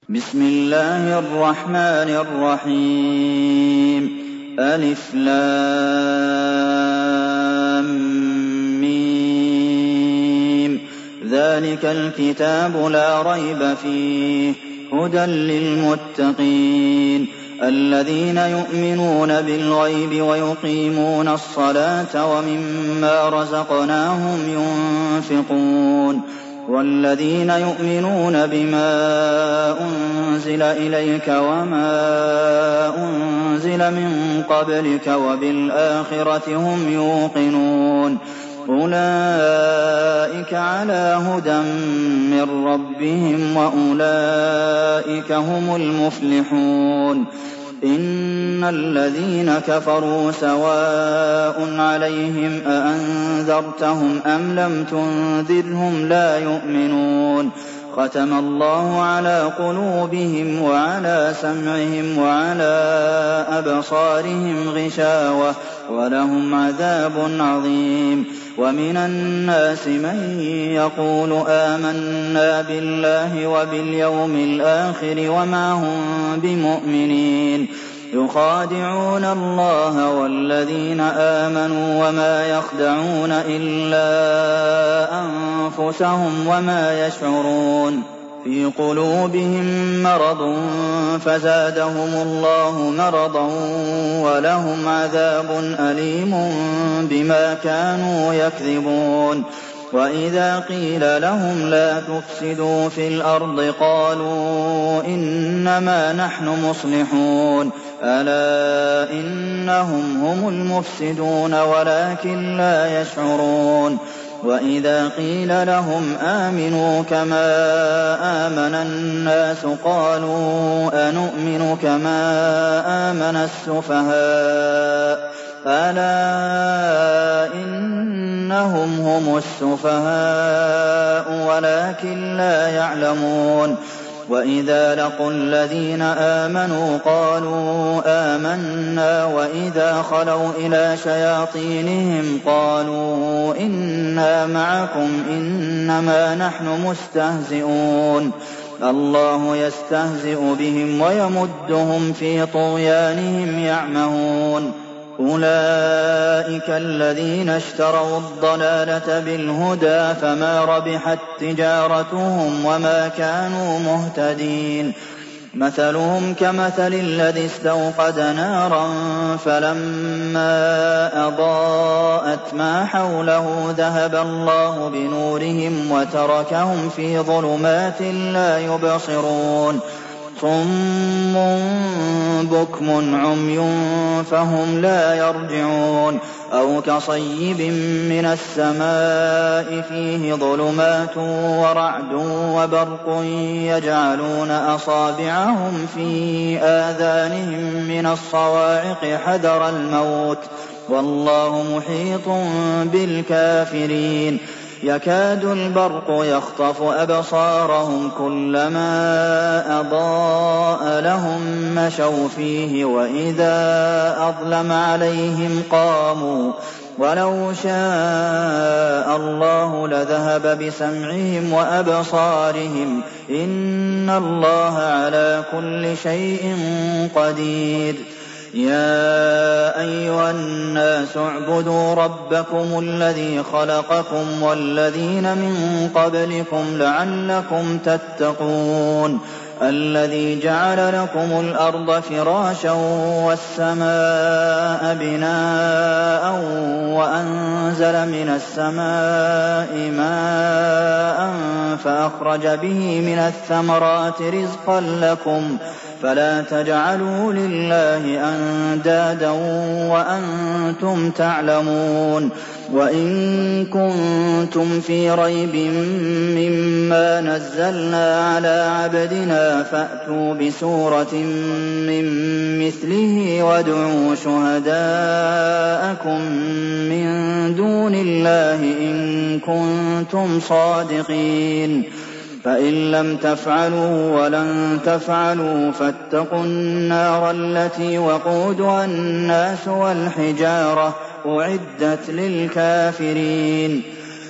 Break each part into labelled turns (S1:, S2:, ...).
S1: بسم الله الرحمن الرحيم ألف لام ميم ذلك الكتاب لا ريب فيه هدى للمتقين الذين يؤمنون بالغيب ويقيمون الصلاة ومما رزقناهم ينفقون والذين يؤمنون بما أنزل إليك وما أنزل من قبلك وبالآخرة هم يوقنون أولئك على هدى من ربهم وأولئك هم المفلحون إن الذين كفروا سواء عليهم أأنذرتهم أم لم تنذرهم لا يؤمنون ختم الله على قلوبهم وعلى سمعهم وعلى أبصارهم غشاوة ولهم عذاب عظيم ومن الناس من يقول آمنا بالله وباليوم الآخر وما هم بمؤمنين يخادعون الله والذين آمنوا وما يخدعون إلا أنفسهم وما يشعرون في قلوبهم مرض فزادهم الله مرضا ولهم عذاب أليم بما كانوا يكذبون وإذا قيل لهم لا تفسدوا في الأرض قالوا إنما نحن مصلحون ألا إنهم هم المفسدون ولكن لا يشعرون وإذا قيل لهم آمنوا كما آمن الناس قالوا أنؤمن كما آمن السفهاء ألا إنهم هم السفهاء ولكن لا يعلمون وإذا لقوا الذين آمنوا قالوا آمنا وإذا خلوا إلى شياطينهم قالوا إنا معكم إنما نحن مستهزئون الله يستهزئ بهم ويمدهم في طغيانهم يعمهون أولئك الذين اشتروا الضلالة بالهدى فما ربحت تجارتهم وما كانوا مهتدين مثلهم كمثل الذي استوقد نارا فلما أضاءت ما حوله ذهب الله بنورهم وتركهم في ظلمات لا يبصرون صم بكم عمي فهم لا يرجعون أو كصيب من السماء فيه ظلمات ورعد وبرق يجعلون أصابعهم في آذانهم من الصواعق حذر الموت والله محيط بالكافرين يكاد البرق يخطف أبصارهم كلما أضاء لهم مشوا فيه وإذا أظلم عليهم قاموا ولو شاء الله لذهب بسمعهم وأبصارهم إن الله على كل شيء قدير يا أيها الناس اعبدوا ربكم الذي خلقكم والذين من قبلكم لعلكم تتقون الذي جعل لكم الأرض فراشا والسماء بناء وأنزل من السماء ماء فأخرج به من الثمرات رزقا لكم فلا تجعلوا لله أندادا وأنتم تعلمون وإن كنتم في ريب مما نزلنا على عبدنا فأتوا بسورة من مثله وادعوا شهداءكم من دون الله إن كنتم صادقين فإن لم تفعلوا ولن تفعلوا فاتقوا النار التي وقودها الناس والحجارة أعدت للكافرين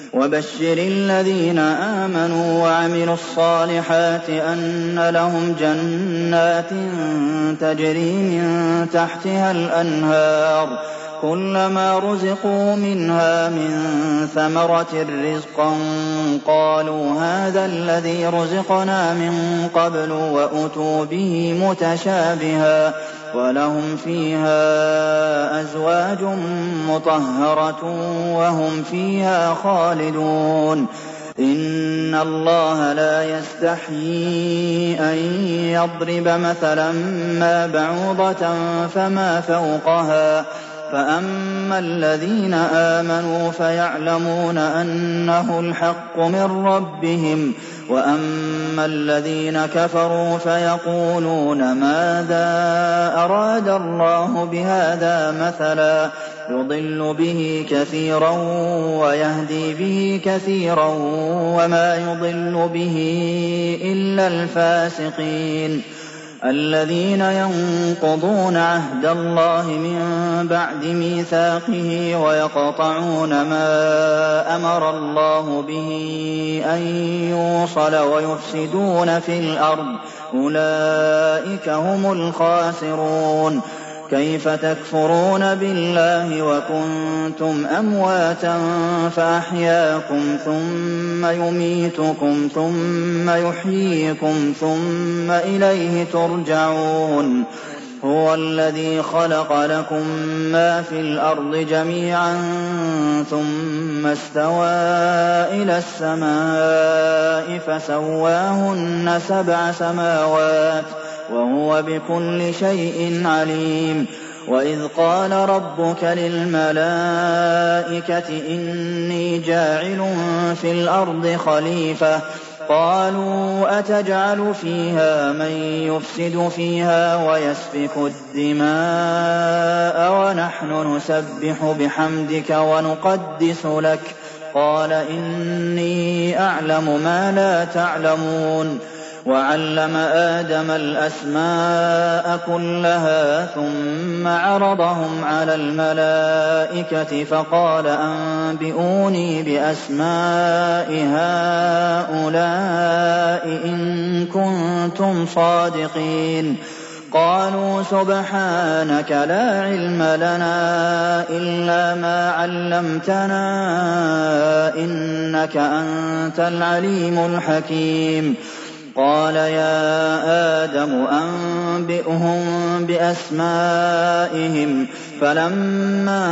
S1: وبشر الذين آمنوا وعملوا الصالحات أن لهم جنات تجري من تحتها الأنهار كلما رزقوا منها من ثمرة رزقا قالوا هذا الذي رزقنا من قبل وأتوا به متشابها ولهم فيها أزواج مطهرة وهم فيها خالدون إن الله لا يستحيي أن يضرب مثلا ما بعوضة فما فوقها فأما الذين آمنوا فيعلمون أنه الحق من ربهم وأما الذين كفروا فيقولون ماذا أراد الله بهذا مثلا يضل به كثيرا ويهدي به كثيرا وما يضل به إلا الفاسقين الذين ينقضون عهد الله من بعد ميثاقه ويقطعون ما أمر الله به أن يوصل ويفسدون في الأرض أولئك هم الخاسرون كيف تكفرون بالله وكنتم أمواتا فأحياكم ثم يميتكم ثم يحييكم ثم إليه ترجعون هو الذي خلق لكم ما في الأرض جميعا ثم استوى إلى السماء فسواهن 7 سماوات وهو بكل شيء عليم وإذ قال ربك للملائكة إني جاعل في الأرض خليفة قالوا أتجعل فيها من يفسد فيها ويسفك الدماء ونحن نسبح بحمدك ونقدس لك قال إني أعلم ما لا تعلمون وعلم آدم الأسماء كلها ثم عرضهم على الملائكة فقال أنبئوني بأسماء هؤلاء إن كنتم صادقين قالوا سبحانك لا علم لنا إلا ما علمتنا إنك أنت العليم الحكيم قال يا آدم أنبئهم بأسمائهم فلما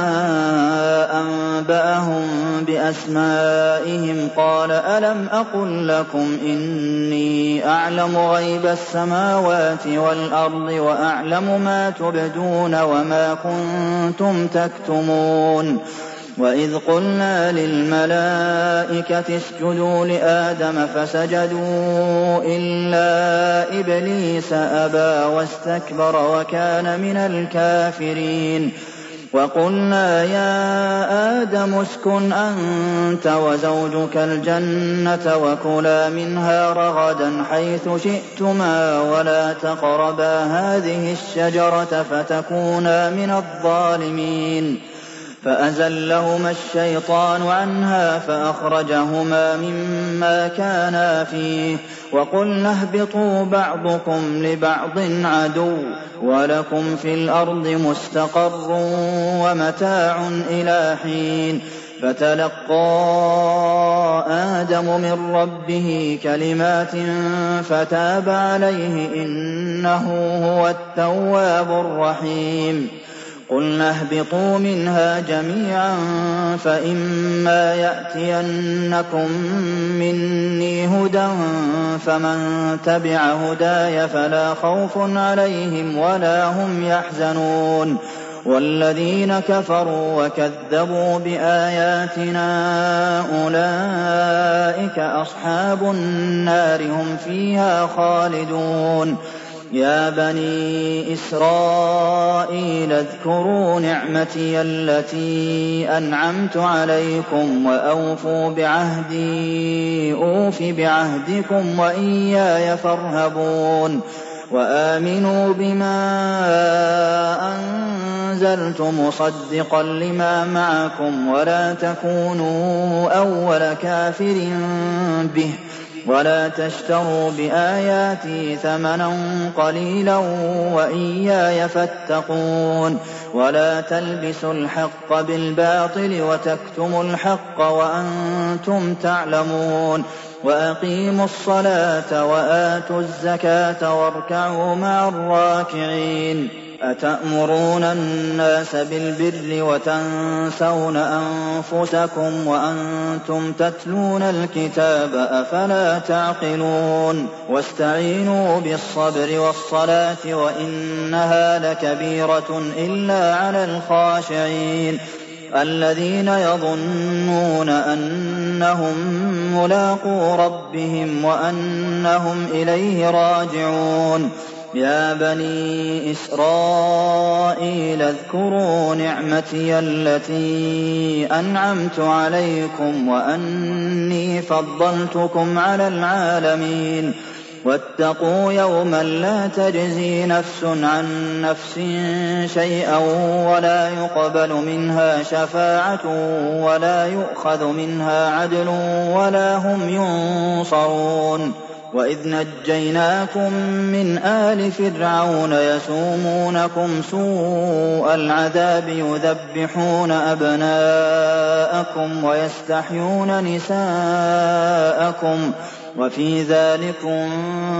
S1: أنبأهم بأسمائهم قال ألم أقل لكم إني أعلم غيب السماوات والأرض وأعلم ما تبدون وما كنتم تكتمون وإذ قلنا للملائكة اسجدوا لآدم فسجدوا إلا إبليس أبى واستكبر وكان من الكافرين وقلنا يا آدم اسكن أنت وزوجك الجنة وكلا منها رغدا حيث شئتما ولا تقربا هذه الشجرة فتكونا من الظالمين فأزلهما الشيطان عنها فأخرجهما مما كانا فيه وقلنا اهبطوا بعضكم لبعض عدو ولكم في الأرض مستقر ومتاع إلى حين فتلقى آدم من ربه كلمات فتاب عليه إنه هو التواب الرحيم قلنا اهبطوا منها جميعا فإما يأتينكم مني هدى فمن تبع هداي فلا خوف عليهم ولا هم يحزنون والذين كفروا وكذبوا بآياتنا أولئك أصحاب النار هم فيها خالدون يا بني إسرائيل اذكروا نعمتي التي أنعمت عليكم وأوفوا بعهدي أوف بعهدكم وإياي فارهبون وآمنوا بما أنزلت مصدقا لما معكم ولا تكونوا أول كافر به ولا تشتروا بآياتي ثمنا قليلا وإياي فاتقون ولا تلبسوا الحق بالباطل وتكتموا الحق وأنتم تعلمون وأقيموا الصلاة وآتوا الزكاة واركعوا مع الراكعين أتأمرون الناس بالبر وتنسون أنفسكم وأنتم تتلون الكتاب أفلا تعقلون واستعينوا بالصبر والصلاة وإنها لكبيرة إلا على الخاشعين الذين يظنون أنهم ملاقو ربهم وأنهم إليه راجعون يا بني إسرائيل اذكروا نعمتي التي أنعمت عليكم وأني فضلتكم على العالمين واتقوا يوما لا تجزي نفس عن نفس شيئا ولا يقبل منها شفاعة ولا يؤخذ منها عدل ولا هم ينصرون وإذ نجيناكم من آل فرعون يسومونكم سوء العذاب يذبحون أبناءكم ويستحيون نساءكم وفي ذلكم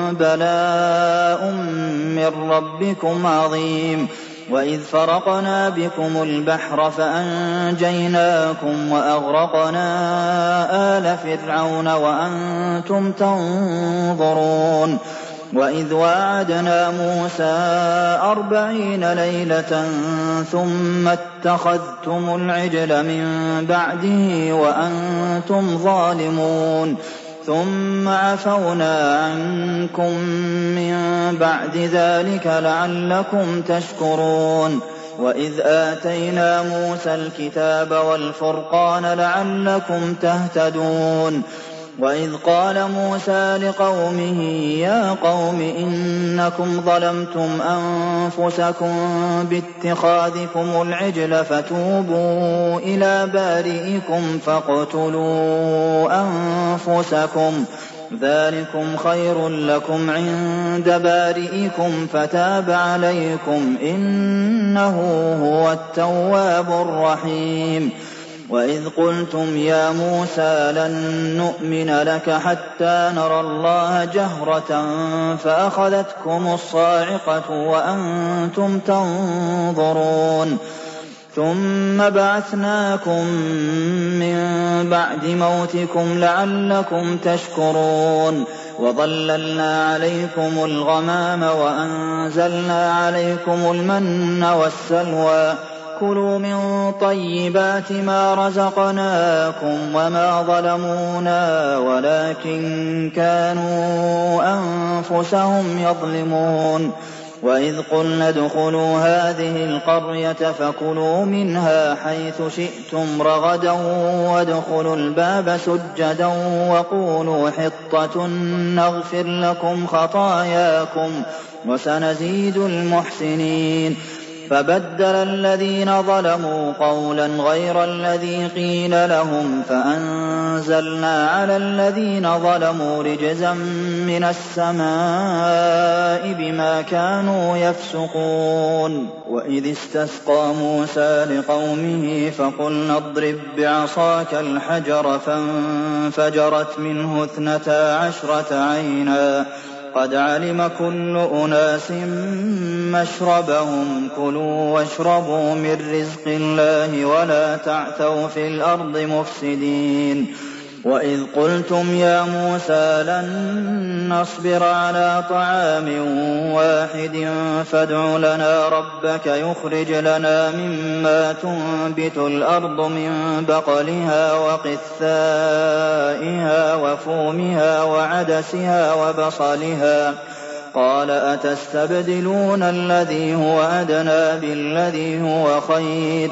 S1: بلاء من ربكم عظيم وإذ فرقنا بكم البحر فأنجيناكم وأغرقنا آل فرعون وأنتم تنظرون وإذ واعدنا موسى 40 ليلة ثم اتخذتم العجل من بعده وأنتم ظالمون ثم عفونا عنكم من بعد ذلك لعلكم تشكرون وإذ آتينا موسى الكتاب والفرقان لعلكم تهتدون وإذ قال موسى لقومه يا قوم إنكم ظلمتم أنفسكم باتخاذكم العجل فتوبوا إلى بارئكم فاقتلوا أنفسكم ذلكم خير لكم عند بارئكم فتاب عليكم إنه هو التواب الرحيم وإذ قلتم يا موسى لن نؤمن لك حتى نرى الله جهرة فأخذتكم الصاعقة وأنتم تنظرون ثم بعثناكم من بعد موتكم لعلكم تشكرون وظللنا عليكم الغمام وأنزلنا عليكم المن والسلوى كلوا من طيبات ما رزقناكم وما ظلمونا ولكن كانوا أنفسهم يظلمون وإذ قلنا ادخلوا هذه القرية فكلوا منها حيث شئتم رغدا وادخلوا الباب سجدا وقولوا حطة نغفر لكم خطاياكم وسنزيد المحسنين فبدل الذين ظلموا قولا غير الذي قيل لهم فأنزلنا على الذين ظلموا رجزا من السماء بما كانوا يفسقون وإذ استسقى موسى لقومه فقلنا اضرب بعصاك الحجر فانفجرت منه 12 عينا قد علم كل أناس مشربهم كلوا واشربوا من رزق الله ولا تعثوا في الأرض مفسدين وإذ قلتم يا موسى لن نصبر على طعام واحد فادع لنا ربك يخرج لنا مما تنبت الأرض من بقلها وقثائها وفومها وعدسها وبصلها قال أتستبدلون الذي هو أدنى بالذي هو خير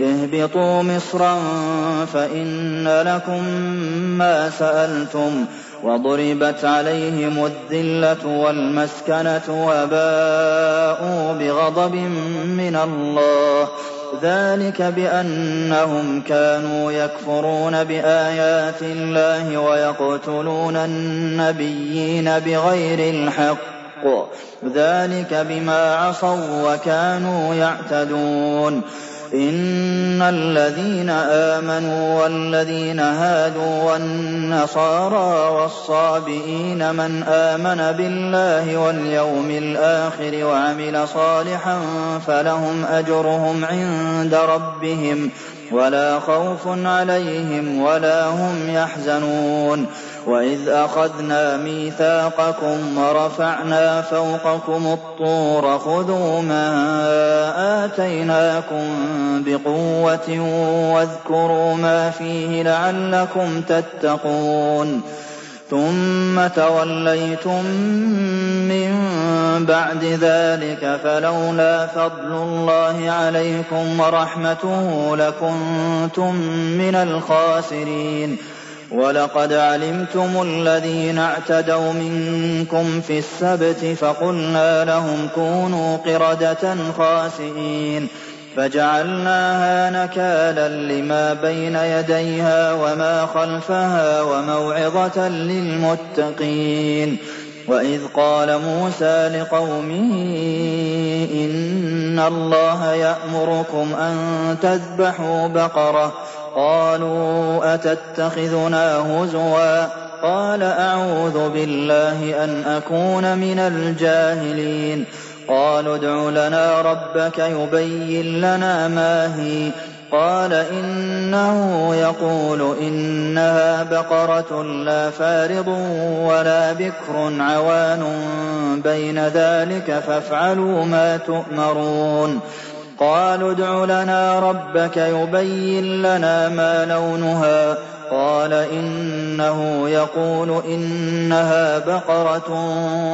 S1: اهبطوا مصرا فإن لكم ما سألتم وضربت عليهم الذلة والمسكنة وباءوا بغضب من الله ذلك بأنهم كانوا يكفرون بآيات الله ويقتلون النبيين بغير الحق ذلك بما عصوا وكانوا يعتدون إن الذين آمنوا والذين هادوا والنصارى والصابئين من آمن بالله واليوم الآخر وعمل صالحا فلهم أجرهم عند ربهم ولا خوف عليهم ولا هم يحزنون وإذ أخذنا ميثاقكم ورفعنا فوقكم الطور خذوا ما آتيناكم بقوة واذكروا ما فيه لعلكم تتقون ثم توليتم من بعد ذلك فلولا فضل الله عليكم ورحمته لكنتم من الخاسرين ولقد علمتم الذين اعتدوا منكم في السبت فقلنا لهم كونوا قردة خاسئين فجعلناها نكالا لما بين يديها وما خلفها وموعظة للمتقين وإذ قال موسى لقومه إن الله يأمركم أن تذبحوا بقرة قالوا أتتخذنا هزوا قال أعوذ بالله أن أكون من الجاهلين قالوا ادع لنا ربك يبين لنا ما هي قال إنه يقول إنها بقرة لا فارض ولا بكر عوان بين ذلك فافعلوا ما تؤمرون قالوا ادع لنا ربك يبين لنا ما لونها قال إنه يقول إنها بقرة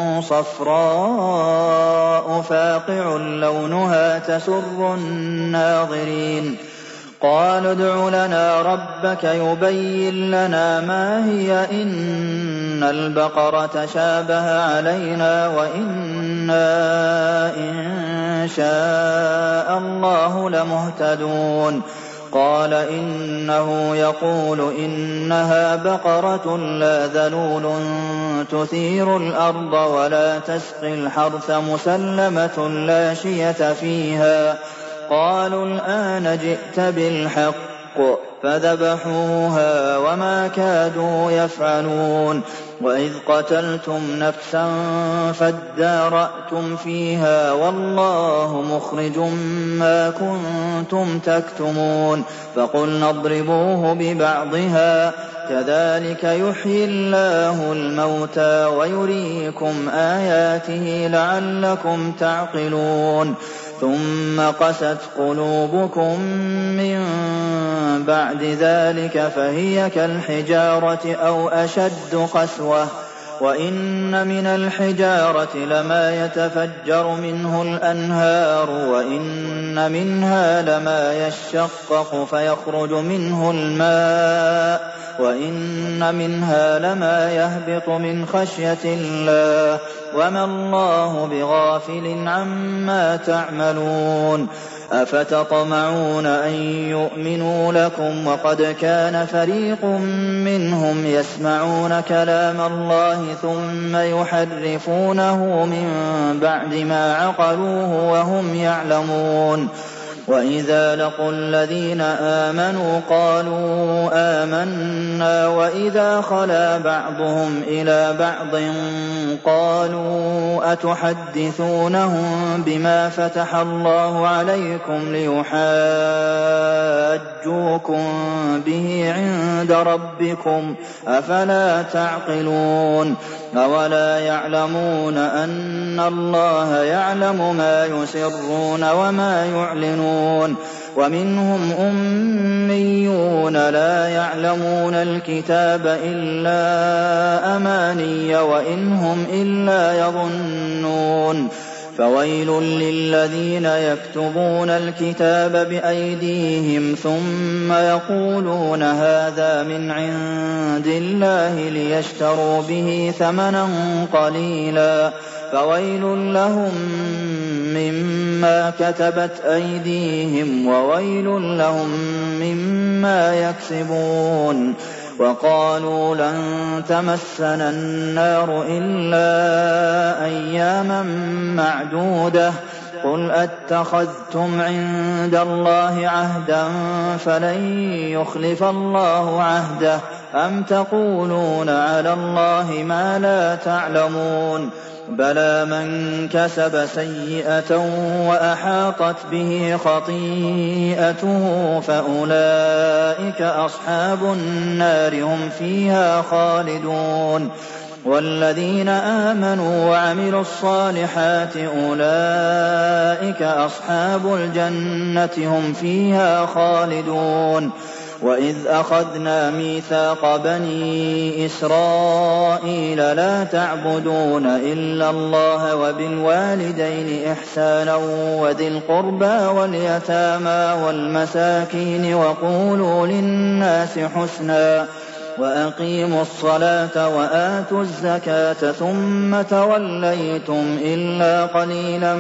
S1: صفراء فاقع لونها تسر الناظرين قالوا ادع لنا ربك يبين لنا ما هي إن البقرة شابه علينا وإنا إن شاء الله لمهتدون قال إنه يقول إنها بقرة لا ذلول تثير الأرض ولا تسقي الحرث مسلمة لا شية فيها قالوا الآن جئت بالحق فذبحوها وما كادوا يفعلون وإذ قتلتم نفسا فادارأتم فيها والله مخرج ما كنتم تكتمون فقلنا اضربوه ببعضها كذلك يحيي الله الموتى ويريكم آياته لعلكم تعقلون ثم قست قلوبكم من بعد ذلك فهي كالحجارة أو أشد قسوة وإن من الحجارة لما يتفجر منه الأنهار وإن منها لما يشقق فيخرج منه الماء وإن منها لما يهبط من خشية الله وما الله بغافل عما تعملون أفتطمعون أن يؤمنوا لكم وقد كان فريق منهم يسمعون كلام الله ثم يحرفونه من بعد ما عقلوه وهم يعلمون وإذا لقوا الذين آمنوا قالوا آمنا وإذا خلا بعضهم إلى بعض قالوا أتحدثونهم بما فتح الله عليكم ليحاجوكم به عند ربكم أفلا تعقلون أولا يعلمون أن الله يعلم ما يسرون وما يعلنون ومنهم أميون لا يعلمون الكتاب إلا أماني وإن هم إلا يظنون فويل للذين يكتبون الكتاب بأيديهم ثم يقولون هذا من عند الله ليشتروا به ثمنا قليلا فويل لهم مما كتبت أيديهم وويل لهم مما يكسبون وقالوا لن تمسنا النار إلا أياما معدودة قل أتخذتم عند الله عهدا فلن يخلف الله عهده أم تقولون على الله ما لا تعلمون بلى من كسب سيئة وأحاطت به خطيئته فأولئك أصحاب النار هم فيها خالدون والذين آمنوا وعملوا الصالحات أولئك أصحاب الجنة هم فيها خالدون وإذ أخذنا ميثاق بني إسرائيل لا تعبدون إلا الله وبالوالدين إحسانا وذي القربى واليتامى والمساكين وقولوا للناس حسنا وأقيموا الصلاة وآتوا الزكاة ثم توليتم إلا قليلا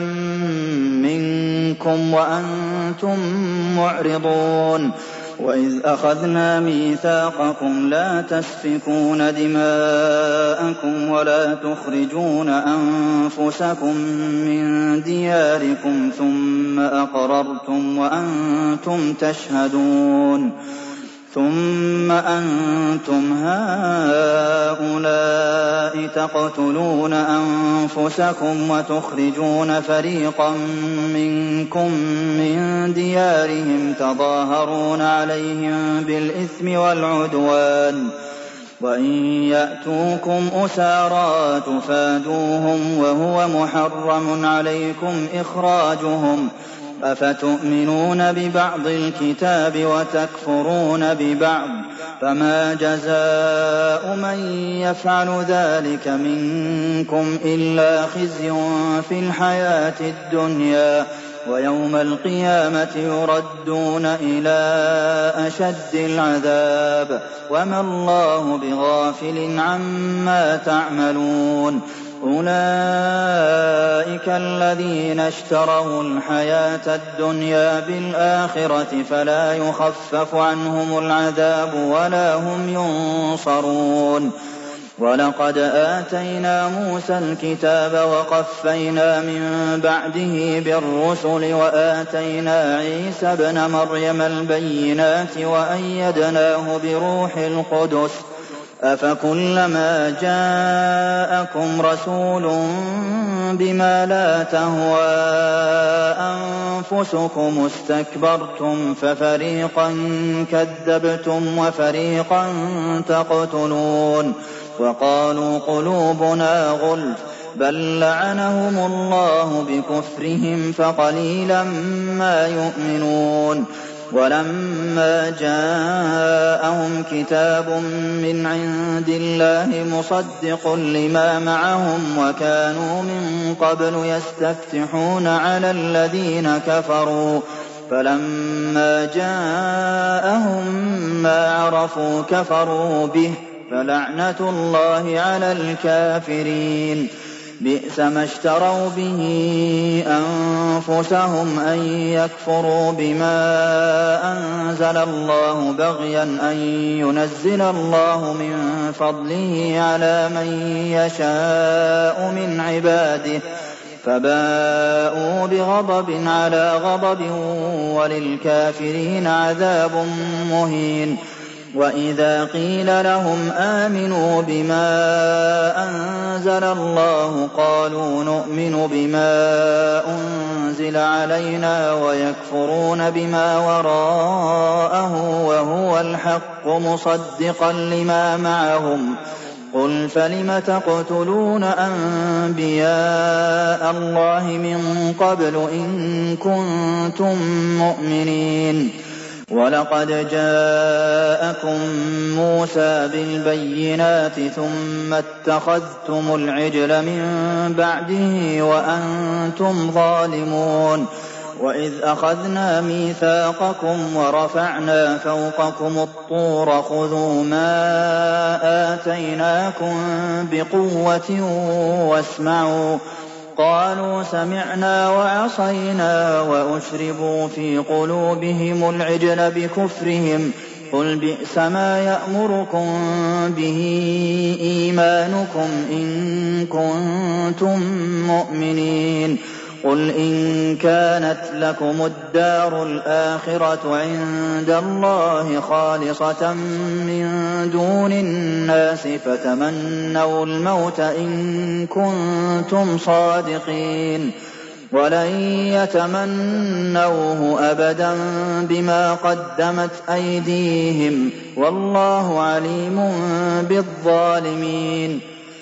S1: منكم وأنتم معرضون وإذ أخذنا ميثاقكم لا تسفكون دماءكم ولا تخرجون أنفسكم من دياركم ثم أقررتم وأنتم تشهدون ثم أنتم هؤلاء تقتلون أنفسكم وتخرجون فريقا منكم من ديارهم تظاهرون عليهم بالإثم والعدوان وإن يأتوكم أسارى تفادوهم وهو محرم عليكم إخراجهم أفتؤمنون ببعض الكتاب وتكفرون ببعض فما جزاء من يفعل ذلك منكم إلا خزي في الحياة الدنيا ويوم القيامة يردون إلى أشد العذاب وما الله بغافل عما تعملون أولئك الذين اشتروا الحياة الدنيا بالآخرة فلا يخفف عنهم العذاب ولا هم ينصرون ولقد آتينا موسى الكتاب وقفينا من بعده بالرسل وآتينا عيسى ابن مريم البينات وأيدناه بروح القدس أفكلما جاءكم رسول بما لا تهوى أنفسكم استكبرتم ففريقا كذبتم وفريقا تقتلون وقالوا قلوبنا غلف بل لعنهم الله بكفرهم فقليلا ما يؤمنون ولما جاءهم كتاب من عند الله مصدق لما معهم وكانوا من قبل يستفتحون على الذين كفروا فلما جاءهم ما عرفوا كفروا به فلعنة الله على الكافرين بئس ما اشتروا به أنفسهم أن يكفروا بما أنزل الله بغيا أن ينزل الله من فضله على من يشاء من عباده فباءوا بغضب على غضب وللكافرين عذاب مهين وإذا قيل لهم آمنوا بما أنزل الله قالوا نؤمن بما أنزل علينا ويكفرون بما وراءه وهو الحق مصدقا لما معهم قل فلم تقتلون أنبياء الله من قبل إن كنتم مؤمنين وَلَقَدْ جَاءَكُم مُّوسَىٰ بِالْبَيِّنَاتِ ثُمَّ اتَّخَذْتُمُ الْعِجْلَ مِن بَعْدِهِ وَأَنتُمْ ظَالِمُونَ وَإِذْ أَخَذْنَا مِيثَاقَكُمْ وَرَفَعْنَا فَوْقَكُمُ الطُّورَ خُذُوا مَا آتَيْنَاكُم بِقُوَّةٍ وَاسْمَعُوا قَالُوا سَمِعْنَا وَعَصَيْنَا وَأُشْرِبُوا فِي قُلُوبِهِمُ الْعِجْلَ بِكُفْرِهِمْ قُلْ بِئْسَ مَا يَأْمُرُكُم بِهِ إِيمَانُكُمْ إِن كُنتُم مُّؤْمِنِينَ قُلْ إِن كَانَتْ لَكُمُ الدَّارُ الْآخِرَةُ عِندَ اللَّهِ خَالِصَةً مِّن دُونِ النَّاسِ فَتَمَنَّوُا الْمَوْتَ إِن كُنتُمْ صَادِقِينَ وَلَن يَتَمَنَّوْهُ أَبَدًا بِمَا قَدَّمَتْ أَيْدِيهِمْ وَاللَّهُ عَلِيمٌ بِالظَّالِمِينَ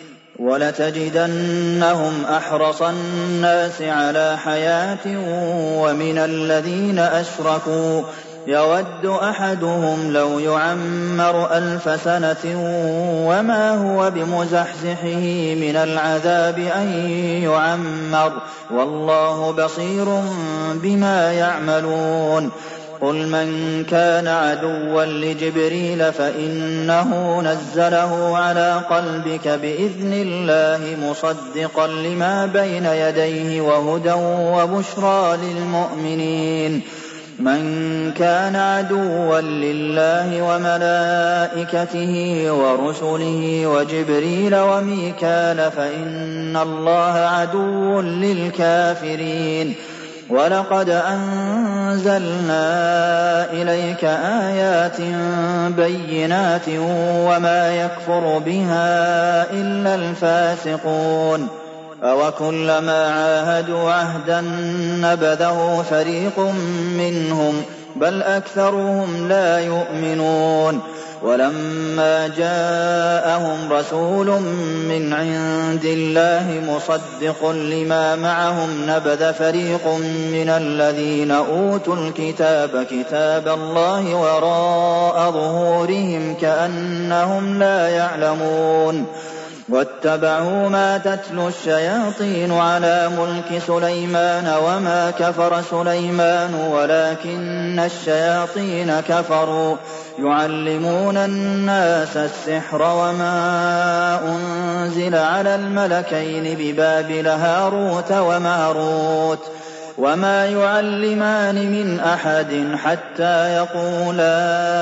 S1: وَلَتَجِدَنَّهُمْ أَحْرَصَ النَّاسِ عَلَىٰ حَيَاةٍ وَمِنَ الَّذِينَ أَشْرَكُوا يَوَدُّ أَحَدُهُمْ لَوْ يُعَمَّرُ 1000 سَنَةٍ وَمَا هُوَ بِمُزَحْزِحِهِ مِنَ الْعَذَابِ أَن يُعَمَّرَ ۗ وَاللَّهُ بَصِيرٌ بِمَا يَعْمَلُونَ قُلْ مَن كَانَ عَدُوًّا لِّجِبْرِيلَ فَإِنَّهُ نَزَّلَهُ عَلَىٰ قَلْبِكَ بِإِذْنِ اللَّهِ مُصَدِّقًا لِّمَا بَيْنَ يَدَيْهِ وَهُدًى وَبُشْرَىٰ لِلْمُؤْمِنِينَ مَن كَانَ عَدُوًّا لِّلَّهِ وَمَلَائِكَتِهِ وَرُسُلِهِ وَجِبْرِيلَ وَمِيكَالَ فَإِنَّ اللَّهَ عَدُوٌّ لِّلْكَافِرِينَ وَلَقَدْ أَنزَلْنَا إِلَيْكَ آيَاتٍ بَيِّنَاتٍ وَمَا يَكْفُرُ بِهَا إِلَّا الْفَاسِقُونَ أَوَكُلَّمَا عَاهَدُوا عَهْدًا نَّبَذَهُ فَرِيقٌ مِّنْهُم بَلْ أَكْثَرُهُمْ لَا يُؤْمِنُونَ وَلَمَّا جَاءَهُمْ رَسُولٌ مِّنْ عِندِ اللَّهِ مُصَدِّقٌ لِّمَا مَعَهُمْ نَبَذَ فَرِيقٌ مِّنَ الَّذِينَ أُوتُوا الْكِتَابَ كِتَابَ اللَّهِ وَرَاءَ ظُهُورِهِمْ كَأَنَّهُمْ لَا يَعْلَمُونَ وَاتَّبَعُوا مَا تَتْلُو الشَّيَاطِينُ عَلَىٰ مُلْكِ سُلَيْمَانَ وَمَا كَفَرَ سُلَيْمَانُ وَلَٰكِنَّ الشَّيَاطِينَ كَفَرُوا يُعَلِّمُونَ النَّاسَ السِّحْرَ وَمَا أُنزِلَ عَلَى الْمَلَكَيْنِ بِبَابِلَ هَارُوتَ وَمَارُوتَ وَمَا يُعَلِّمَانِ مِنْ أَحَدٍ حَتَّىٰ يَقُولَا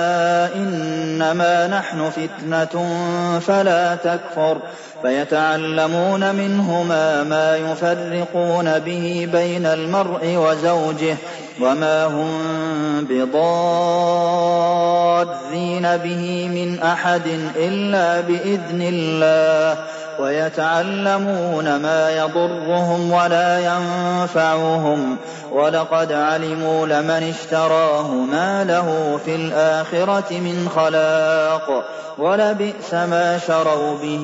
S1: إِنَّمَا نَحْنُ فِتْنَةٌ فَلَا تَكْفُرْ فَيَتَعَلَّمُونَ مِنْهُمَا مَا يُفَرِّقُونَ بِهِ بَيْنَ الْمَرْءِ وَزَوْجِهِ وَمَا هُم بِضَارِّينَ بِهِ مِنْ أَحَدٍ إِلَّا بِإِذْنِ اللَّهِ وَيَتَعَلَّمُونَ مَا يَضُرُّهُمْ وَلَا يَنفَعُهُمْ وَلَقَدْ عَلِمُوا لَمَنِ اشْتَرَاهُ مَا لَهُ فِي الْآخِرَةِ مِنْ خَلَاقٍ وَلَبِئْسَ مَا شَرَوْا بِهِ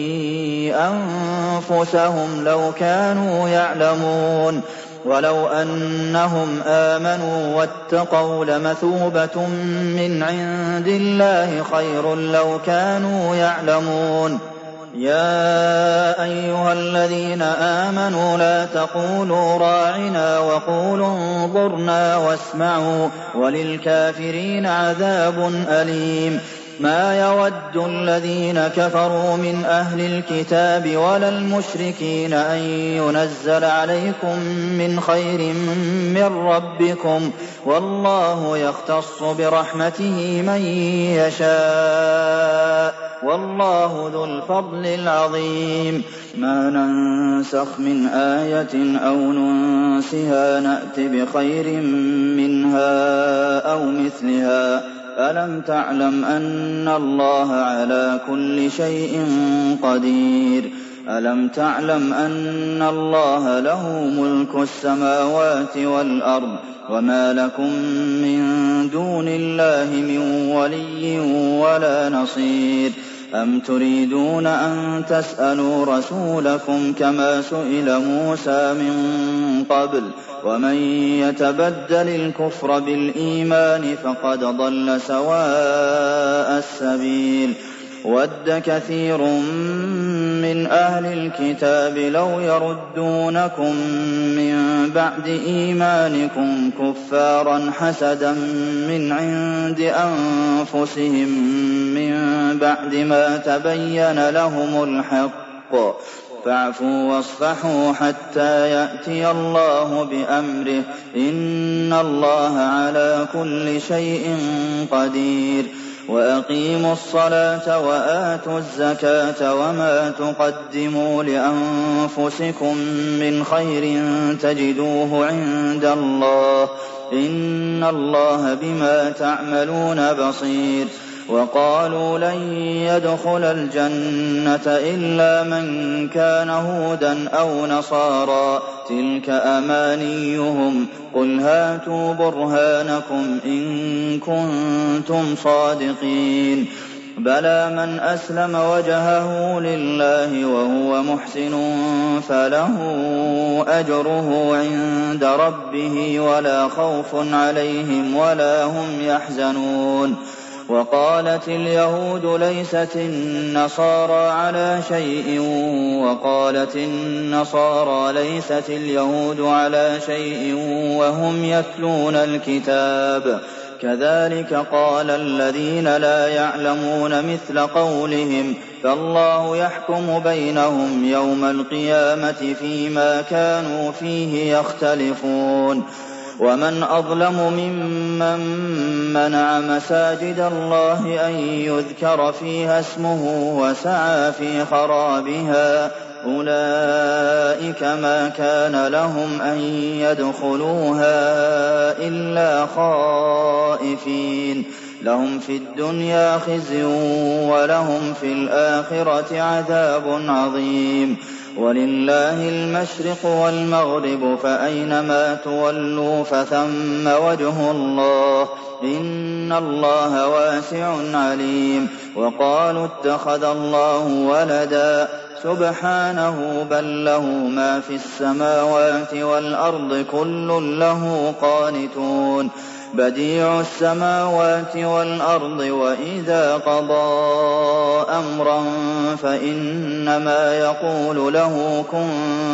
S1: أَنفُسَهُمْ لَوْ كَانُوا يَعْلَمُونَ وَلَوْ أَنَّهُمْ آمَنُوا وَاتَّقَوْا لَمَثُوبَةٌ مِّنْ عِندِ اللَّهِ خَيْرٌ لَّوْ كَانُوا يَعْلَمُونَ يَا أَيُّهَا الَّذِينَ آمَنُوا لَا تَقُولُوا رَاعِنَا وَقُولُوا انظُرْنَا وَاسْمَعُوا وَلِلْكَافِرِينَ عَذَابٌ أَلِيمٌ مَا يَوَدُّ الَّذِينَ كَفَرُوا مِنْ أَهْلِ الْكِتَابِ وَلَا الْمُشْرِكِينَ أَن يُنَزَّلَ عَلَيْكُم مِّنْ خَيْرٍ مِّن رَّبِّكُمْ ۗ وَاللَّهُ يَخْتَصُّ بِرَحْمَتِهِ مَن يَشَاءُ ۗ وَاللَّهُ ذُو الْفَضْلِ الْعَظِيمِ مَا نَنسَخْ مِنْ آيَةٍ أَوْ نُنسِهَا نَأْتِ بِخَيْرٍ مِّنْهَا أَوْ مِثْلِهَا ۗ أَلَمْ تَعْلَمْ أَنَّ اللَّهَ عَلَىٰ كُلِّ شَيْءٍ قَدِيرٌ أَلَمْ تَعْلَمْ أَنَّ اللَّهَ لَهُ مُلْكُ السَّمَاوَاتِ وَالْأَرْضِ وَمَا لَكُم مِّن دُونِ اللَّهِ مِن وَلِيٍّ وَلَا نَصِيرٍ أَمْ تُرِيدُونَ أَن تَسْأَلُوا رَسُولَكُمْ كَمَا سُئِلَ مُوسَىٰ مِن قَبْلُ ۗ وَمَن يَتَبَدَّلِ الْكُفْرَ بِالْإِيمَانِ فَقَدْ ضَلَّ سَوَاءَ السَّبِيلِ وَدَّ كَثِيرٌ مِّنْ أَهْلِ الْكِتَابِ لَوْ يَرُدُّونَكُم مِّن بَعْدِ إِيمَانِكُمْ كُفَّارًا حَسَدًا مِّنْ عِندِ أَنفُسِهِم مِّن بَعْدِ مَا تَبَيَّنَ لَهُمُ الْحَقُّ ۖ فَاعْفُوا وَاصْفَحُوا حَتَّىٰ يَأْتِيَ اللَّهُ بِأَمْرِهِ ۗ إِنَّ اللَّهَ عَلَىٰ كُلِّ شَيْءٍ قَدِيرٌ وَأَقِيمُوا الصَّلَاةَ وَآتُوا الزَّكَاةَ وَمَا تُقَدِّمُوا لِأَنفُسِكُم مِّنْ خَيْرٍ تَجِدُوهُ عِندَ اللَّهِ ۗ إِنَّ اللَّهَ بِمَا تَعْمَلُونَ بَصِيرٌ وَقَالُوا لَن يَدْخُلَ الْجَنَّةَ إِلَّا مَن كَانَ هُودًا أَوْ نَصَارَىٰ ۗ تِلْكَ أَمَانِيُّهُمْ ۖ قُلْ هَاتُوا بُرْهَانَكُمْ إِن كُنتُمْ صَادِقِينَ بَلَىٰ مَنْ أَسْلَمَ وَجْهَهُ لِلَّهِ وَهُوَ مُحْسِنٌ فَلَهُ أَجْرُهُ عِندَ رَبِّهِ وَلَا خَوْفٌ عَلَيْهِمْ وَلَا هُمْ يَحْزَنُونَ وَقَالَتِ الْيَهُودُ لَيْسَتِ النَّصَارَىٰ عَلَىٰ شَيْءٍ وَقَالَتِ النَّصَارَىٰ لَيْسَتِ الْيَهُودُ عَلَىٰ شَيْءٍ وَهُمْ يَتْلُونَ الْكِتَابَ ۚ كَذَٰلِكَ قَالَ الَّذِينَ لَا يَعْلَمُونَ مِثْلَ قَوْلِهِمْ ۚ فَاللَّهُ يَحْكُمُ بَيْنَهُمْ يَوْمَ الْقِيَامَةِ فِيمَا كَانُوا فِيهِ يَخْتَلِفُونَ وَمَنْ أَظْلَمُ مِمَّن مَّنَعَ مَسَاجِدَ اللَّهِ أَن يُذْكَرَ فِيهَا اسْمُهُ وَسَعَىٰ فِي خَرَابِهَا ۚ أُولَٰئِكَ مَا كَانَ لَهُمْ أَن يَدْخُلُوهَا إِلَّا خَائِفِينَ ۚ لَهُمْ فِي الدُّنْيَا خِزْيٌ وَلَهُمْ فِي الْآخِرَةِ عَذَابٌ عَظِيمٌ وَلِلَّهِ الْمَشْرِقُ وَالْمَغْرِبُ فَأَيْنَمَا تُوَلُّوا فَثَمَّ وَجْهُ اللَّهِ ۚ إِنَّ اللَّهَ وَاسِعٌ عَلِيمٌ وَقَالُوا اتَّخَذَ اللَّهُ وَلَدًا سُبْحَانَهُ ۖ بَل لَّهُ مَا فِي السَّمَاوَاتِ وَالْأَرْضِ كُلٌّ لَّهُ قَانِتُونَ بَدِيعُ السَّمَاوَاتِ وَالْأَرْضِ وَإِذَا قَضَىٰ أَمْرًا فَإِنَّمَا يَقُولُ لَهُ كُن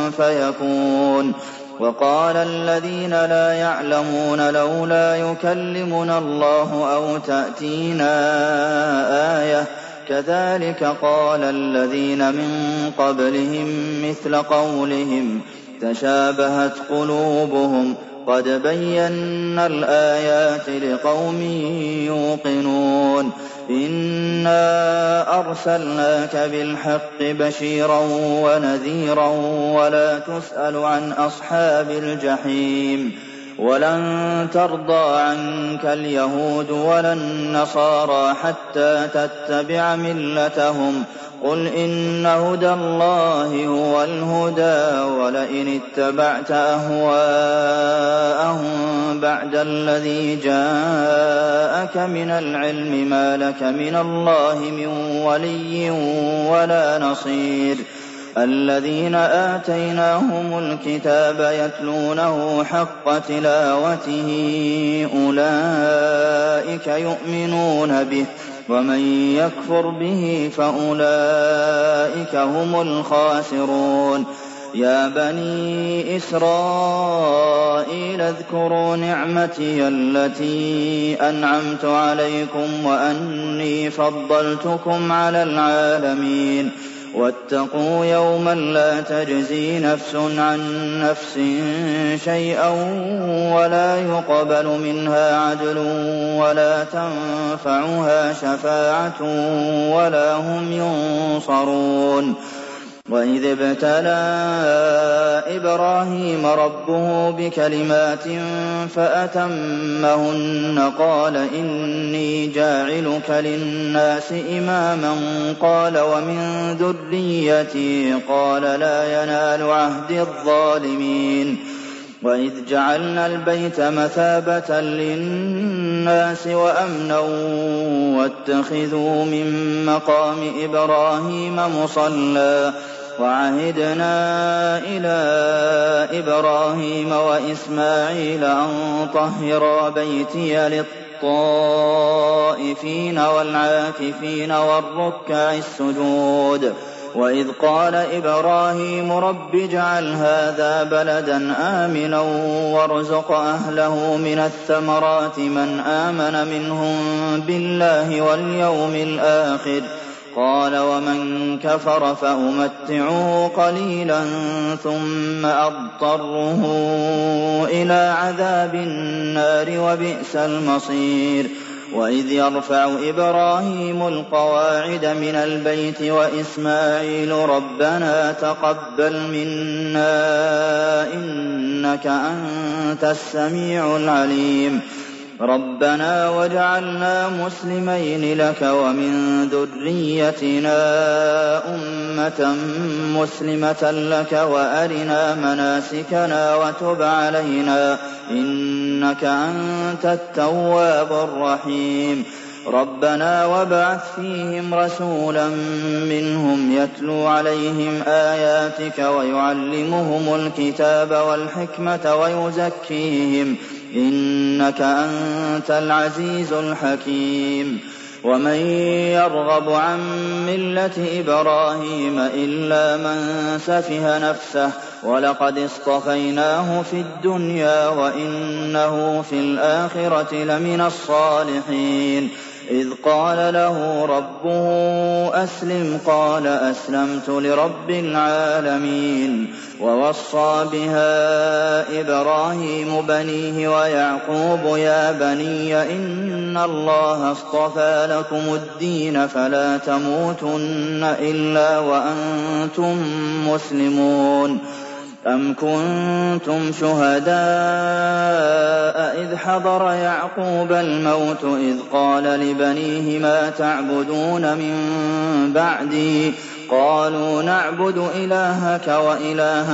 S1: فَيَكُونُ وَقَالَ الَّذِينَ لَا يَعْلَمُونَ لَوْلَا يُكَلِّمُنَا اللَّهُ أَوْ تَأْتِينَا آيَةٌ ۗ كَذَٰلِكَ قَالَ الَّذِينَ مِن قَبْلِهِم مِّثْلَ قَوْلِهِمْ ۚ تَشَابَهَتْ قُلُوبُهُمْ ۗ قَدْ بَيَّنَّا الْآيَاتِ لِقَوْمٍ يُوقِنُونَ إِنَّا أَرْسَلْنَاكَ بِالْحَقِّ بَشِيرًا وَنَذِيرًا وَلَا تُسْأَلُ عَنْ أَصْحَابِ الْجَحِيمِ وَلَن تَرْضَىٰ عَنكَ الْيَهُودُ وَلَا النَّصَارَىٰ حَتَّىٰ تَتَّبِعَ مِلَّتَهُمْ ۗ قُلْ إِنَّ هُدَى اللَّهِ هُوَ الْهُدَىٰ ۗ وَلَئِنِ اتَّبَعْتَ أَهْوَاءَهُم بَعْدَ الَّذِي جَاءَكَ مِنَ الْعِلْمِ مَا لَكَ مِنَ اللَّهِ مِن وَلِيٍّ وَلَا نَصِيرٍ الَّذِينَ آتَيْنَاهُمُ الْكِتَابَ يَتْلُونَهُ حَقَّ تِلَاوَتِهِ أُولَٰئِكَ يُؤْمِنُونَ بِهِ ۗ وَمَن يَكْفُرْ بِهِ فَأُولَٰئِكَ هُمُ الْخَاسِرُونَ يَا بَنِي إِسْرَائِيلَ اذْكُرُوا نِعْمَتِيَ الَّتِي أَنْعَمْتُ عَلَيْكُمْ وَأَنِّي فَضَّلْتُكُمْ عَلَى الْعَالَمِينَ وَاتَّقُوا يَوْمًا لَّا تَجْزِي نَفْسٌ عَن نَّفْسٍ شَيْئًا وَلَا يُقْبَلُ مِنْهَا عَدْلٌ وَلَا تَنفَعُهَا شَفَاعَةٌ وَلَا هُمْ يُنصَرُونَ وَإِذِ ابْتَلَىٰ إِبْرَاهِيمَ رَبُّهُ بِكَلِمَاتٍ فَأَتَمَّهُنَّ قَالَ إِنِّي جَاعِلُكَ لِلنَّاسِ إِمَامًا قَالَ وَمِن ذُرِّيَّتِي قَالَ لَا يَنَالُ عَهْدِي الظَّالِمِينَ وإذ جعلنا البيت مثابة للناس وأمنا واتخذوا من مقام إبراهيم مصلى وعهدنا إلى إبراهيم وإسماعيل أن طهرا بيتي للطائفين والعاكفين والركع السجود وإذ قال إبراهيم رب اجعل هذا بلدا آمنا وارزق أهله من الثمرات من آمن منهم بالله واليوم الآخر قال ومن كفر فأمتعه قليلا ثم أضطره إلى عذاب النار وبئس المصير وإذ يرفع إبراهيم القواعد من البيت وإسماعيل ربنا تقبل منا إنك أنت السميع العليم ربنا واجعلنا مسلمين لك ومن ذريتنا أمة مسلمة لك وأرنا مناسكنا وتب علينا إنك أنت التواب الرحيم ربنا وابعث فيهم رسولا منهم يتلو عليهم آياتك ويعلمهم الكتاب والحكمة ويزكيهم إنك أنت العزيز الحكيم ومن يرغب عن ملة إبراهيم إلا من سفه نفسه ولقد اصطفيناه في الدنيا وإنه في الآخرة لمن الصالحين إذ قال له ربه أسلم قال أسلمت لرب العالمين ووصى بها إبراهيم بنيه ويعقوب يا بني إن الله اصطفى لكم الدين فلا تموتن إلا وأنتم مسلمون أم كنتم شهداء إذ حضر يعقوب الموت إذ قال لبنيه ما تعبدون من بعدي قالوا نعبد إلهك وإله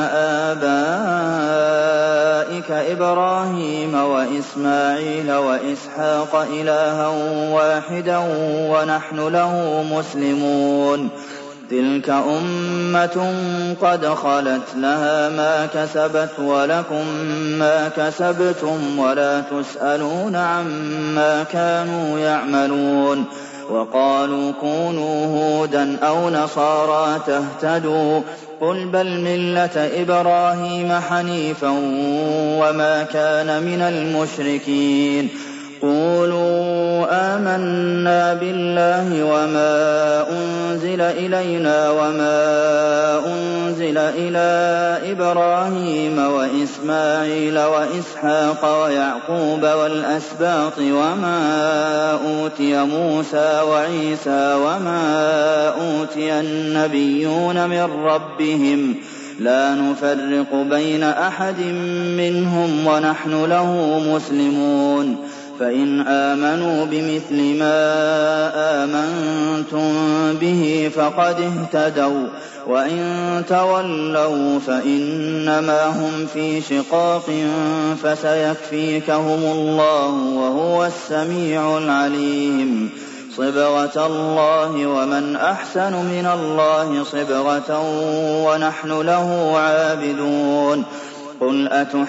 S1: آبائك إبراهيم وإسماعيل وإسحاق إلها واحدا ونحن له مسلمون تلك أمة قد خلت لها ما كسبت ولكم ما كسبتم ولا تسألون عما كانوا يعملون وقالوا كونوا هودا أو نصارى تهتدوا قل بل ملة إبراهيم حنيفا وما كان من المشركين قولوا آمنا بالله وما أنزل إلينا وما أنزل إلى إبراهيم وإسماعيل وإسحاق ويعقوب والأسباط وما أوتي موسى وعيسى وما أوتي النبيون من ربهم لا نفرق بين أحد منهم ونحن له مسلمون فإن آمنوا بمثل ما آمنتم به فقد اهتدوا وإن تولوا فإنما هم في شقاق فسيكفيكهم الله وهو السميع العليم صبغة الله ومن أحسن من الله صبغة ونحن له عابدون قل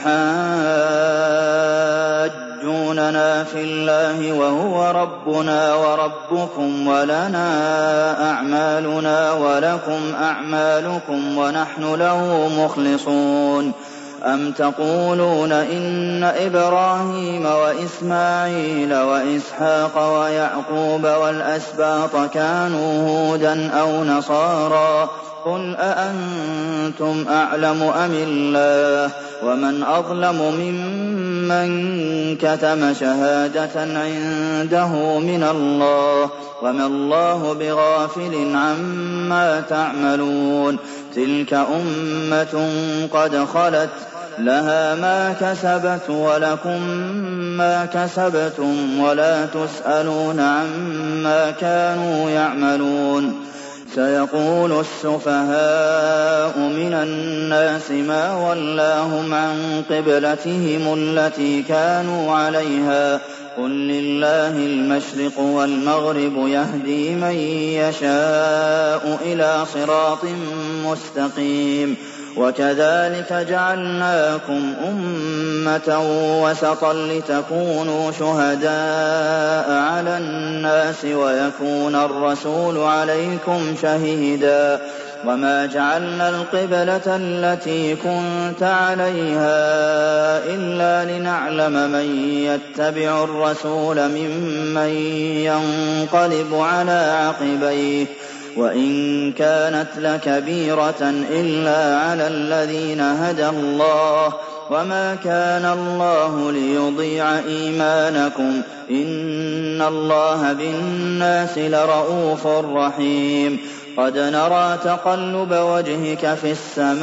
S1: أتحاجوننا في الله وهو ربنا وربكم ولنا أعمالنا ولكم أعمالكم ونحن له مخلصون أم تقولون إن إبراهيم وإسماعيل وإسحاق ويعقوب والأسباط كانوا هودا أو نصارى قل أأنتم أعلم أم الله ومن أظلم ممن كتم شهادة عنده من الله وما الله بغافل عما تعملون تلك أمة قد خلت لها ما كسبت ولكم ما كسبتم ولا تسألون عما كانوا يعملون سيقول السفهاء من الناس ما ولاهم عن قبلتهم التي كانوا عليها قل لله المشرق والمغرب يهدي من يشاء إلى صراط مستقيم وكذلك جعلناكم أمة وسطا لتكونوا شهداء على الناس ويكون الرسول عليكم شهيدا وما جعلنا القبلة التي كنت عليها إلا لنعلم من يتبع الرسول ممن ينقلب على عقبيه وإن كانت لكبيرة إلا على الذين هدى الله وما كان الله ليضيع إيمانكم إن الله بالناس لرءوف رحيم قد نرى تقلب وجهك في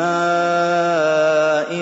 S1: السماء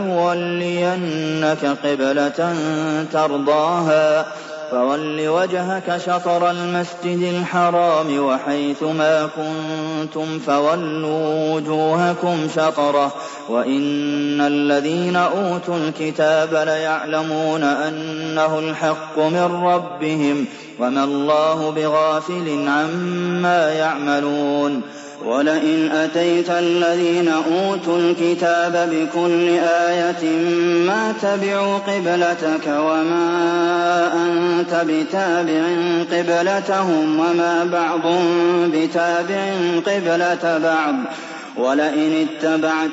S1: فلنولينك قبلة ترضاها فول وجهك شطر المسجد الحرام وحيث ما كنتم فولوا وجوهكم شطره وإن الذين أوتوا الكتاب ليعلمون أنه الحق من ربهم وما الله بغافل عما يعملون ولئن أتيت الذين أوتوا الكتاب بكل آية ما تبعوا قبلتك وما أنت بتابع قبلتهم وما بعضهم بتابع قبلة بعض ولئن اتبعت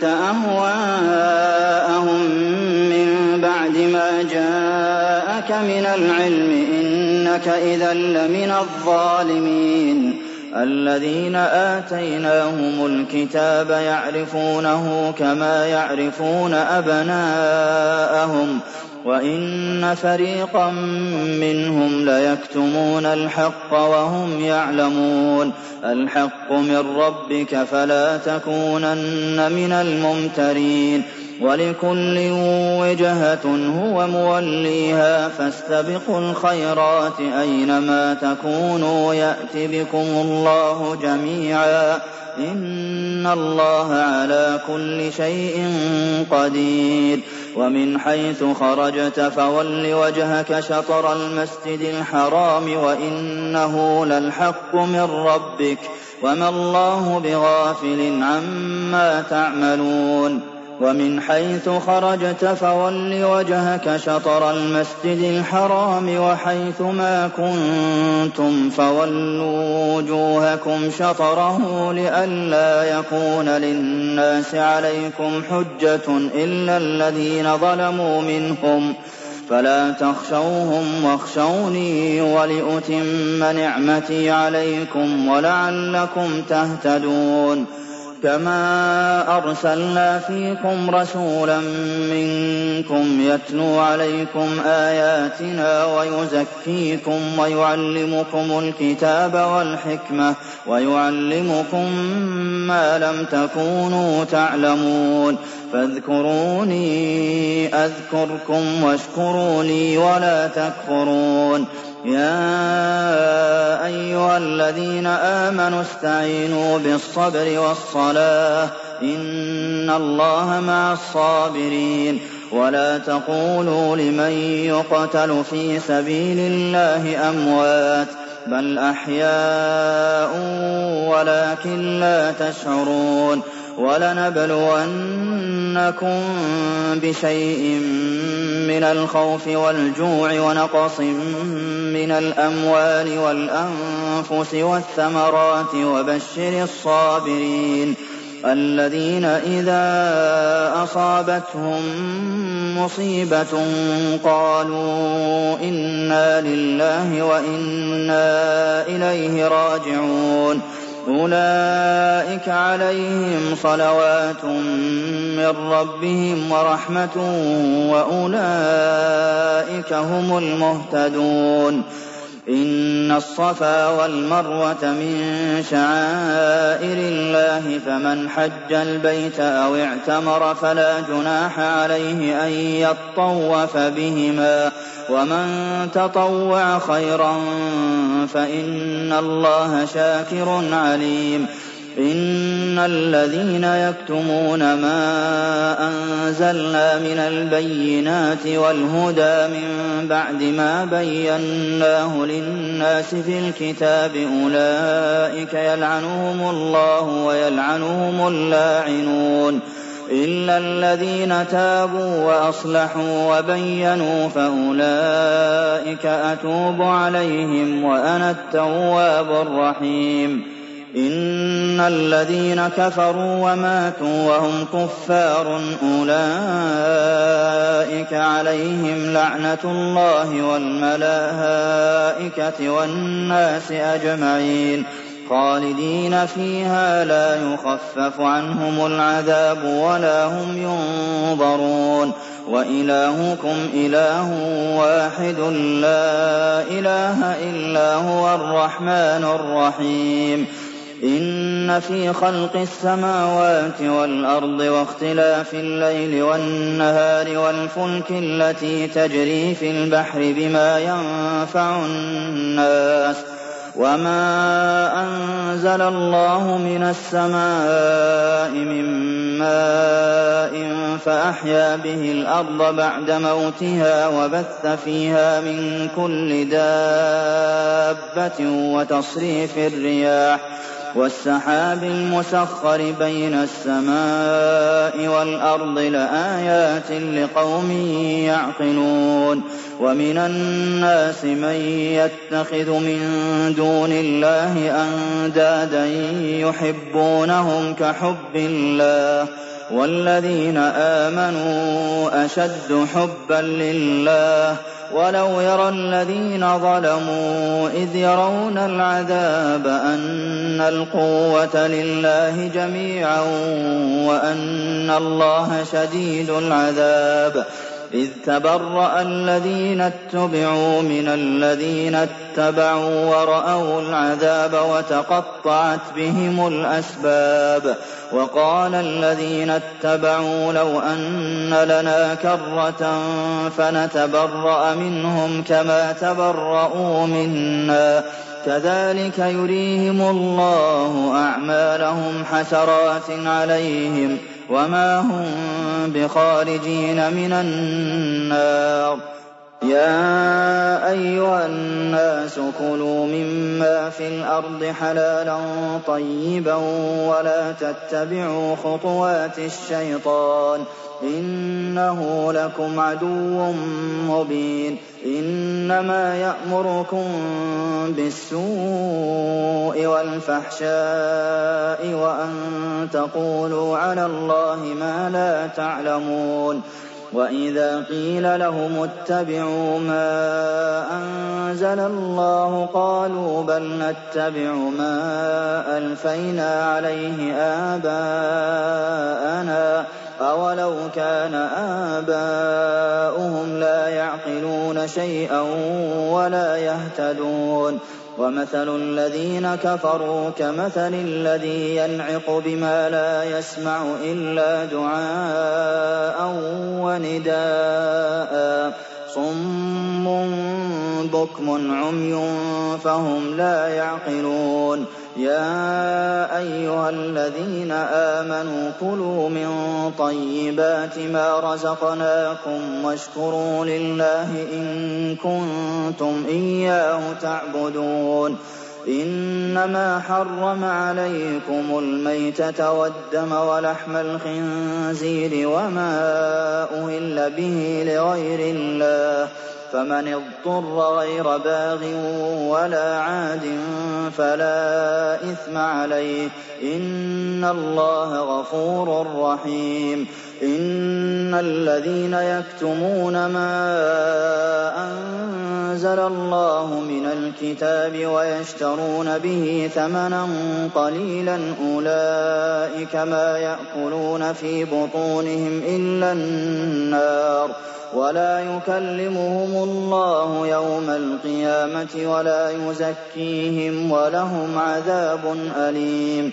S1: أهواءهم من بعد ما جاءك من العلم إنك إذا لمن الظالمين الذين آتيناهم الكتاب يعرفونه كما يعرفون أبناءهم وإن فريقا منهم ليكتمون الحق وهم يعلمون الحق من ربك فلا تكونن من الممترين ولكل وجهة هو موليها فاستبقوا الخيرات أينما تكونوا يأت بكم الله جميعا إن الله على كل شيء قدير ومن حيث خرجت فول وجهك شطر المسجد الحرام وإنه للحق من ربك وما الله بغافل عما تعملون ومن حيث خرجت فول وجهك شطر المسجد الحرام وحيث ما كنتم فولوا وجوهكم شطره لئلا يكون للناس عليكم حجة إلا الذين ظلموا منهم فلا تخشوهم واخشوني ولأتم نعمتي عليكم ولعلكم تهتدون كما أرسلنا فيكم رسولا منكم يتلو عليكم آياتنا ويزكيكم ويعلمكم الكتاب والحكمة ويعلمكم ما لم تكونوا تعلمون فاذكروني أذكركم واشكروا لي ولا تكفرون يا أيها الذين آمنوا استعينوا بالصبر والصلاة إن الله مع الصابرين ولا تقولوا لمن يقتل في سبيل الله أموات بل أحياء ولكن لا تشعرون ولنبلونكم بشيء من الخوف والجوع ونقص من الأموال والأنفس والثمرات وبشر الصابرين الذين إذا أصابتهم مصيبة قالوا إنا لله وإنا إليه راجعون أولئك عليهم صلوات من ربهم ورحمة وأولئك هم المهتدون إن الصفا والمروة من شعائر الله فمن حج البيت أو اعتمر فلا جناح عليه أن يطوف بهما ومن تطوع خيرا فإن الله شاكر عليم إن الذين يكتمون ما أنزلنا من البينات والهدى من بعد ما بيناه للناس في الكتاب أولئك يلعنهم الله ويلعنهم اللاعنون إلا الذين تابوا وأصلحوا وبينوا فأولئك أتوب عليهم وأنا التواب الرحيم إن الذين كفروا وماتوا وهم كفار أولئك عليهم لعنة الله والملائكة والناس أجمعين خالدين فيها لا يخفف عنهم العذاب ولا هم ينظرون وإلهكم إله واحد لا إله إلا هو الرحمن الرحيم إن في خلق السماوات والأرض واختلاف الليل والنهار والفلك التي تجري في البحر بما ينفع الناس وما أنزل الله من السماء من ماء فأحيا به الأرض بعد موتها وبث فيها من كل دابة وتصريف الرياح والسحاب المسخر بين السماء والأرض لآيات لقوم يعقلون ومن الناس من يتخذ من دون الله أندادا يحبونهم كحب الله والذين آمنوا أشد حبا لله ولو يرى الذين ظلموا إذ يرون العذاب أن القوة لله جميعا وأن الله شديد العذاب إذ تبرأ الذين اتبعوا من الذين اتبعوا ورأوا العذاب وتقطعت بهم الأسباب وقال الذين اتبعوا لو أن لنا كرة فنتبرأ منهم كما تبرؤوا منا كذلك يريهم الله أعمالهم حسرات عليهم وما هم بخارجين من النار يا أيها الناس كلوا مما في الأرض حلالا طيبا ولا تتبعوا خطوات الشيطان إنه لكم عدو مبين إنما يأمركم بالسوء والفحشاء وأن تقولوا على الله ما لا تعلمون وإذا قيل لهم اتبعوا ما أنزل الله قالوا بل نتبع ما ألفينا عليه آباءنا أولو كان آباؤهم لا يعقلون شيئا ولا يهتدون ومثل الذين كفروا كمثل الذي ينعق بما لا يسمع إلا دعاء ونداء صم بكم عمي فهم لا يعقلون يا أيها الذين آمنوا كلوا من طيبات ما رزقناكم واشكروا لله إن كنتم إياه تعبدون إنما حرم عليكم الميتة والدم ولحم الخنزير وما أهل به لغير الله فمن اضطر غير باغ ولا عاد فلا إثم عليه إن الله غفور رحيم إن الذين يكتمون ما أنزل الله من الكتاب ويشترون به ثمنا قليلا أولئك ما يأكلون في بطونهم إلا النار ولا يكلمهم الله يوم القيامة ولا يزكيهم ولهم عذاب أليم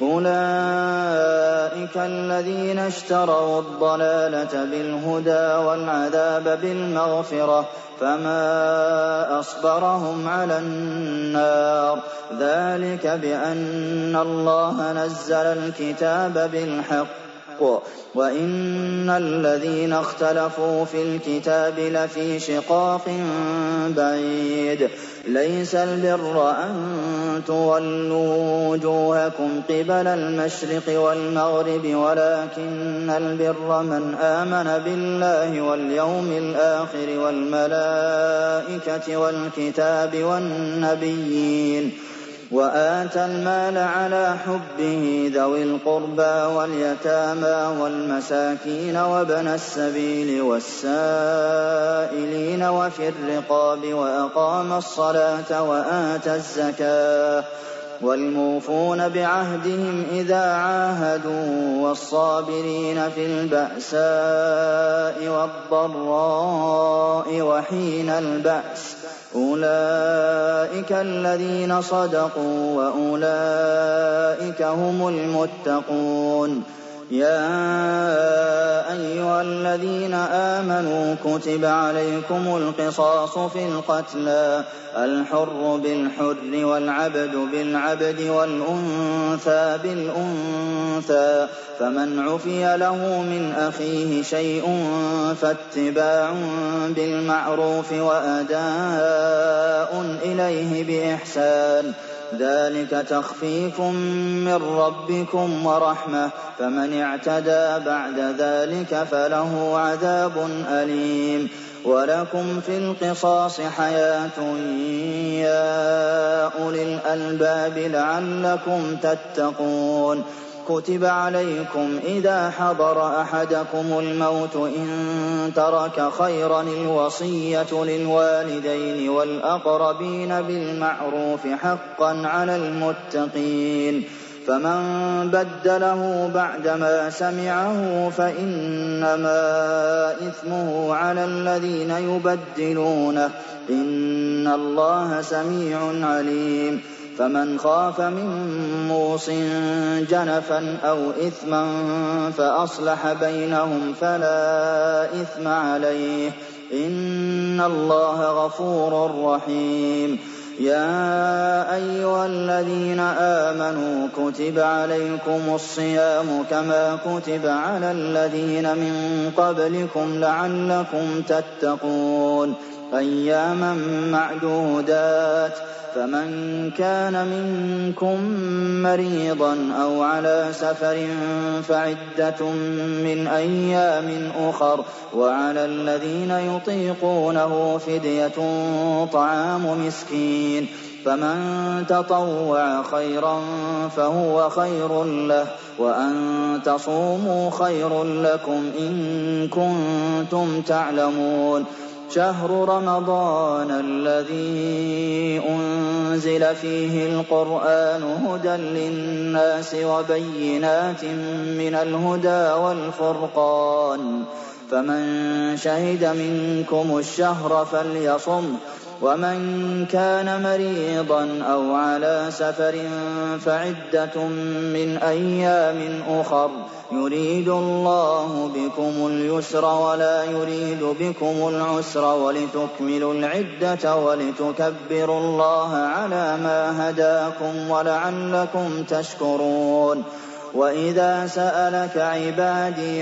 S1: أولئك الذين اشتروا الضلالة بالهدى والعذاب بالمغفرة فما أصبرهم على النار ذلك بأن الله نزل الكتاب بالحق وإن الذين اختلفوا في الكتاب لفي شقاق بعيد ليس البر أن تولوا وجوهكم قبل المشرق والمغرب ولكن البر من آمن بالله واليوم الآخر والملائكة والكتاب والنبيين وآتى المال على حبه ذوي القربى واليتامى والمساكين وابن السبيل والسائلين وفي الرقاب وأقام الصلاة وآتى الزكاة والموفون بعهدهم إذا عاهدوا والصابرين في البأساء والضراء وحين البأس أولئك الذين صدقوا وأولئك هم المتقون يا أيها الذين آمنوا كتب عليكم القصاص في القتلى الحر بالحر والعبد بالعبد والأنثى بالأنثى فمن عفي له من أخيه شيء فاتباع بالمعروف وأداء إليه بإحسان ذلك تخفيف من ربكم ورحمة فمن اعتدى بعد ذلك فله عذاب أليم ولكم في القصاص حياة يا أولي الألباب لعلكم تتقون كتب عليكم إذا حضر أحدكم الموت إن ترك خيرا الوصية للوالدين والأقربين بالمعروف حقا على المتقين فمن بدله بعدما سمعه فإنما إثمه على الذين يبدلونه إن الله سميع عليم فمن خاف من موص جنفا أو إثما فأصلح بينهم فلا إثم عليه إن الله غفور رحيم يا أيها الذين آمنوا كتب عليكم الصيام كما كتب على الذين من قبلكم لعلكم تتقون أياما معدودات فمن كان منكم مريضا أو على سفر فعدة من أيام أخر وعلى الذين يطيقونه فدية طعام مسكين فمن تطوع خيرا فهو خير له وأن تصوموا خير لكم إن كنتم تعلمون شهر رمضان الذي أنزل فيه القرآن هدى للناس وبينات من الهدى والفرقان فمن شهد منكم الشهر فليصم ومن كان مريضا أو على سفر فعدة من أيام أخر يريد الله بكم اليسر ولا يريد بكم العسر ولتكملوا العدة ولتكبروا الله على ما هداكم ولعلكم تشكرون وإذا سألك عبادي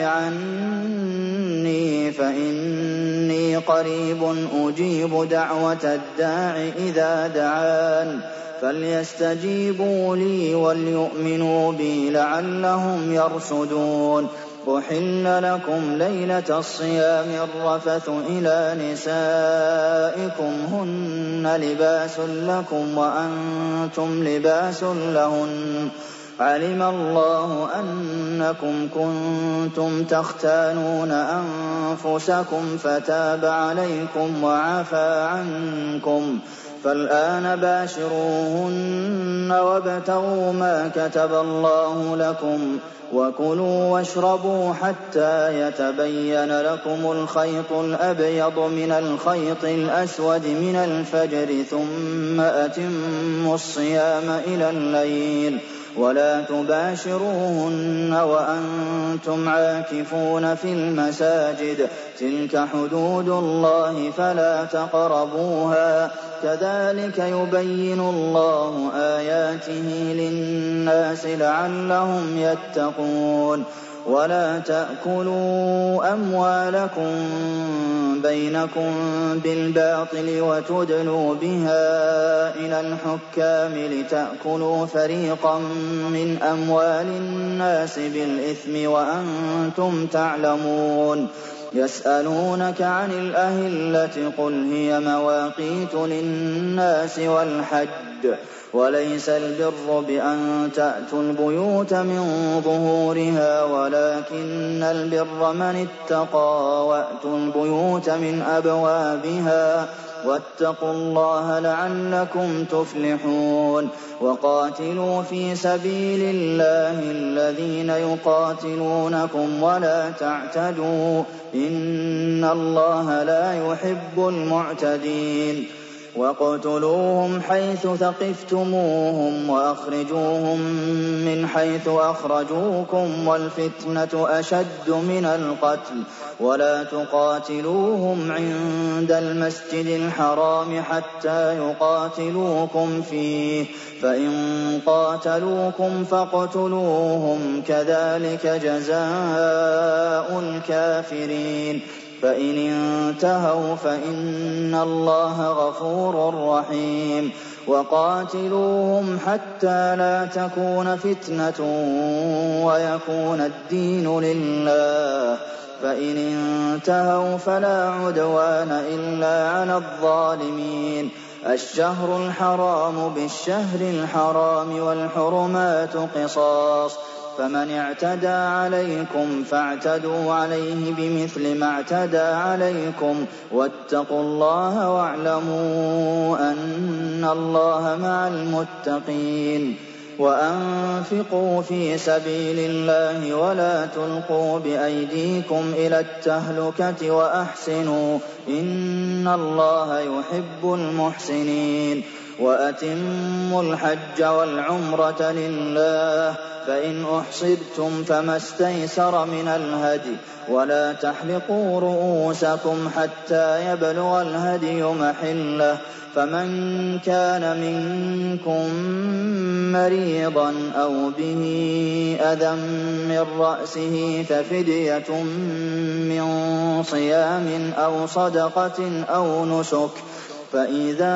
S1: عني فإني قريب أجيب دعوة الداع إذا دعان فليستجيبوا لي وليؤمنوا بي لعلهم يرشدون أحل لكم ليلة الصيام الرفث إلى نسائكم هن لباس لكم وأنتم لباس لهن علم الله أنكم كنتم تختانون أنفسكم فتاب عليكم وعفى عنكم، فالآن باشروهن وابتغوا ما كتب الله لكم، وكلوا واشربوا حتى يتبين لكم الخيط الأبيض من الخيط الأسود من الفجر، ثم أتموا الصيام إلى الليل، ولا تباشروهن وأنتم عاكفون في المساجد، تلك حدود الله فلا تقربوها، كذلك يبين الله آياته للناس لعلهم يتقون. ولا تأكلوا أموالكم بينكم بالباطل وتدلوا بها إلى الحكام لتأكلوا فريقا من أموال الناس بالإثم وأنتم تعلمون. يسألونك عن الأهلة قل هي مواقيت للناس والحج، وليس البر بأن تأتوا البيوت من ظهورها ولكن البر من اتقى، وأتوا البيوت من أبوابها، واتقوا الله لعلكم تفلحون. وقاتلوا في سبيل الله الذين يقاتلونكم ولا تعتدوا، إن الله لا يحب المعتدين. واقتلوهم حيث ثقفتموهم وأخرجوهم من حيث أخرجوكم، والفتنة أشد من القتل، ولا تقاتلوهم عند المسجد الحرام حتى يقاتلوكم فيه، فإن قاتلوكم فاقتلوهم، كذلك جزاء الكافرين. فإن انتهوا فإن الله غفور رحيم. وقاتلوهم حتى لا تكون فتنة ويكون الدين لله، فإن انتهوا فلا عدوان إلا على الظالمين. الشهر الحرام بالشهر الحرام والحرمات قصاص، فمن اعتدى عليكم فاعتدوا عليه بمثل ما اعتدى عليكم، واتقوا الله واعلموا أن الله مع المتقين. وأنفقوا في سبيل الله ولا تلقوا بأيديكم إلى التهلكة وأحسنوا، إن الله يحب المحسنين. وأتموا الحج والعمرة لله، فإن أحصرتم فما استيسر من الهدي، ولا تحلقوا رؤوسكم حتى يبلغ الهدي محله، فمن كان منكم مريضا أو به أذى من رأسه ففدية من صيام أو صدقة أو نسك، فإذا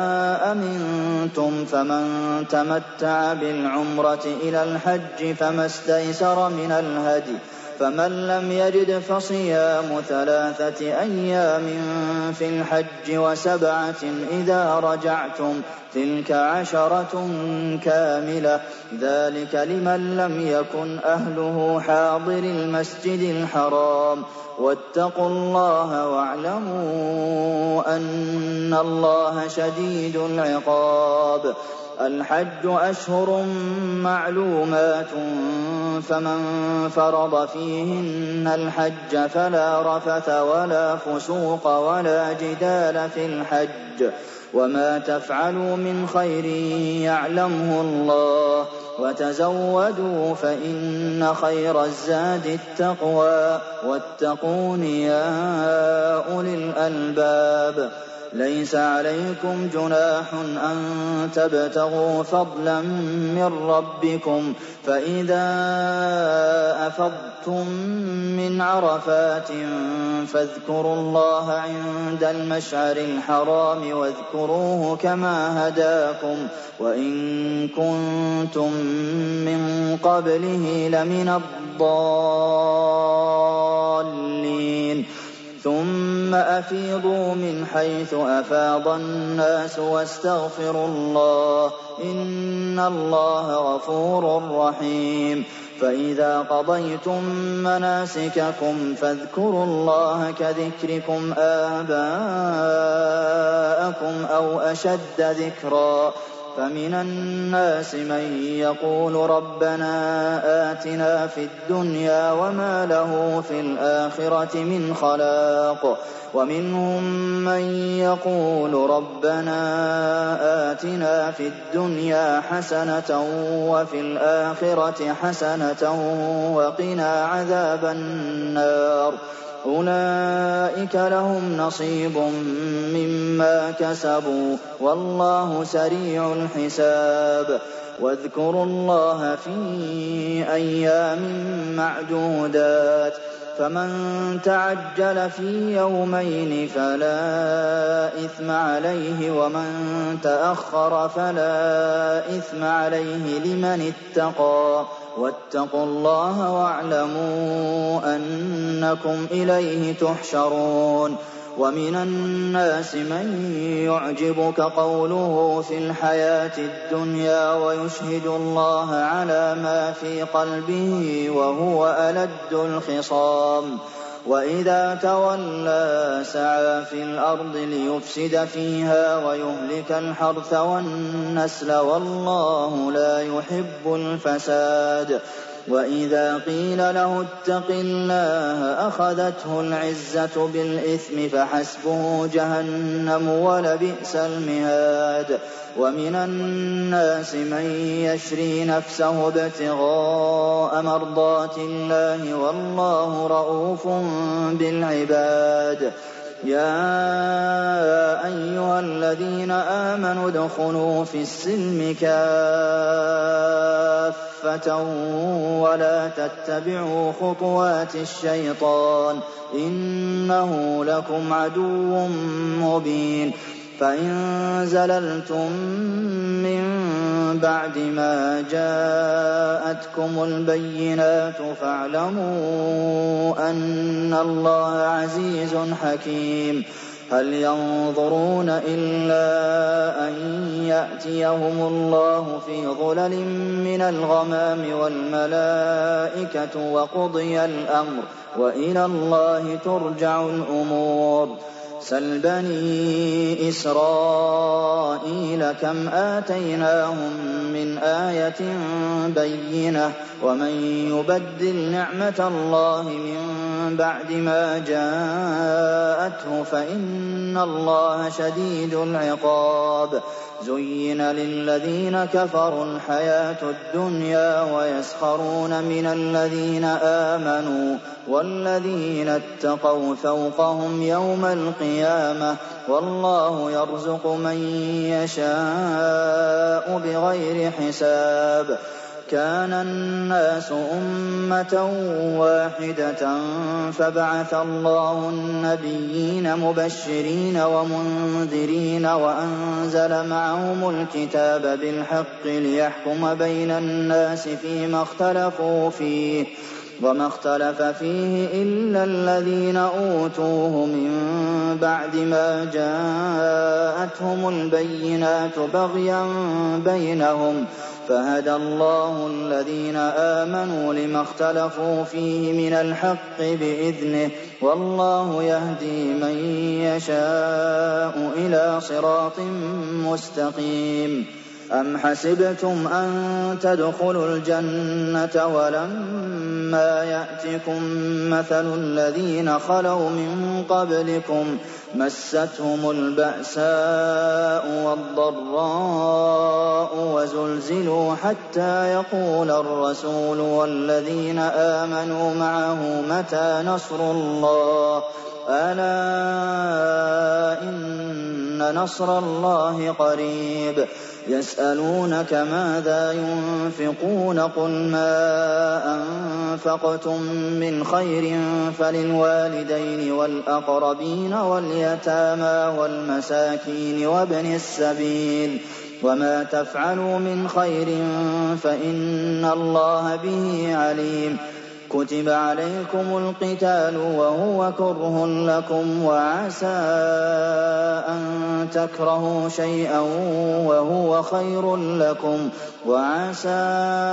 S1: أمنتم فمن تمتع بالعمرة إلى الحج فما استيسر من الهدي، فمن لم يجد فصيام 3 أيام في الحج و7 إذا رجعتم، تلك 10 كاملة، ذلك لمن لم يكن أهله حاضر المسجد الحرام. واتقوا الله واعلموا أن الله شديد العقاب. الحج أشهر معلومات، فمن فرض فيهن الحج فلا رفث ولا فسوق ولا جدال في الحج، وما تفعلوا من خير يعلمه الله، وتزودوا فإن خير الزاد التقوى، واتقون يا أولي الألباب. ليس عليكم جناح أن تبتغوا فضلا من ربكم، فإذا أفضتم من عرفات فاذكروا الله عند المشعر الحرام، واذكروه كما هداكم، وإن كنتم من قبله لمن الضالين. ثم ثُمَّ أَفِيضُوا مِنْ حَيْثُ أَفَاضَ النَّاسُ وَاسْتَغْفِرُوا اللَّهَ ۚ إِنَّ اللَّهَ غَفُورٌ رَّحِيمٌ فَإِذَا قَضَيْتُم مَّنَاسِكَكُمْ فاذْكُرُوا اللَّهَ كَذِكْرِكُمْ آبَاءَكُمْ أَوْ أَشَدَّ ذِكْرًا ۗ فَمِنَ النَّاسِ مَن يَقُولُ رَبَّنَا آتِنَا فِي الدُّنْيَا وَمَا لَهُ فِي الْآخِرَةِ مِنْ خَلَاقٍ وَمِنْهُم مَّن يَقُولُ رَبَّنَا آتِنَا فِي الدُّنْيَا حَسَنَةً وَفِي الْآخِرَةِ حَسَنَةً وَقِنَا عَذَابَ النَّارِ أُولَٰئِكَ لَهُمْ نَصِيبٌ مِّمَّا كَسَبُوا ۖ وَاللَّهُ سَرِيعُ الْحِسَابِ واذكروا الله في أيام معدودات فمن تعجل في يومين فلا إثم عليه ومن تأخر فلا إثم عليه لمن اتقى واتقوا الله واعلموا أنكم إليه تحشرون ومن الناس من يعجبك قوله في الحياة الدنيا ويشهد الله على ما في قلبه وهو ألد الخصام وإذا تولى سعى في الأرض ليفسد فيها ويهلك الحرث والنسل والله لا يحب الفساد وإذا قيل له اتق الله أخذته العزة بالإثم فحسبه جهنم ولبئس المهاد ومن الناس من يشري نفسه ابتغاء مرضات الله والله رءوف بالعباد يا أيها الذين آمنوا ادخلوا في السلم كافة ولا تتبعوا خطوات الشيطان إنه لكم عدو مبين فإن زللتم من بعد ما جاءتكم البينات فاعلموا أن الله عزيز حكيم هل ينظرون إلا أن يأتيهم الله في ظلل من الغمام والملائكة وقضي الأمر وإلى الله ترجع الأمور سل بني إسرائيل كم آتيناهم من آية بينة ومن يبدل نعمة الله من بعد ما جاءته فإن الله شديد العقاب زين للذين كفروا الحياة الدنيا ويسخرون من الذين آمنوا والذين اتقوا فوقهم يوم القيامة والله يرزق من يشاء بغير حساب كان الناس أمة واحدة فبعث الله النبيين مبشرين ومنذرين وأنزل معهم الكتاب بالحق ليحكم بين الناس فيما اختلفوا فيه وما اختلف فيه إلا الذين أوتوه من بعد ما جاءتهم البينات بغيا بينهم فهدى الله الذين آمنوا لما اختلفوا فيه من الحق بإذنه والله يهدي من يشاء إلى صراط مستقيم أم حسبتم أن تدخلوا الجنة ولما يأتكم مثل الذين خلوا من قبلكم مستهم البأساء والضراء وزلزلوا حتى يقول الرسول والذين آمنوا معه متى نصر الله ألا إن نصر الله قريب يسألونك ماذا ينفقون قل ما أنفقتم من خير فللوالدين والأقربين واليتامى والمساكين وابن السبيل وما تفعلوا من خير فإن الله به عليم كُتِبَ عَلَيْكُمُ الْقِتَالُ وَهُوَ كُرْهٌ لَّكُمْ وَعَسَىٰ أَن تَكْرَهُوا شَيْئًا وَهُوَ خَيْرٌ لَّكُمْ وَعَسَىٰ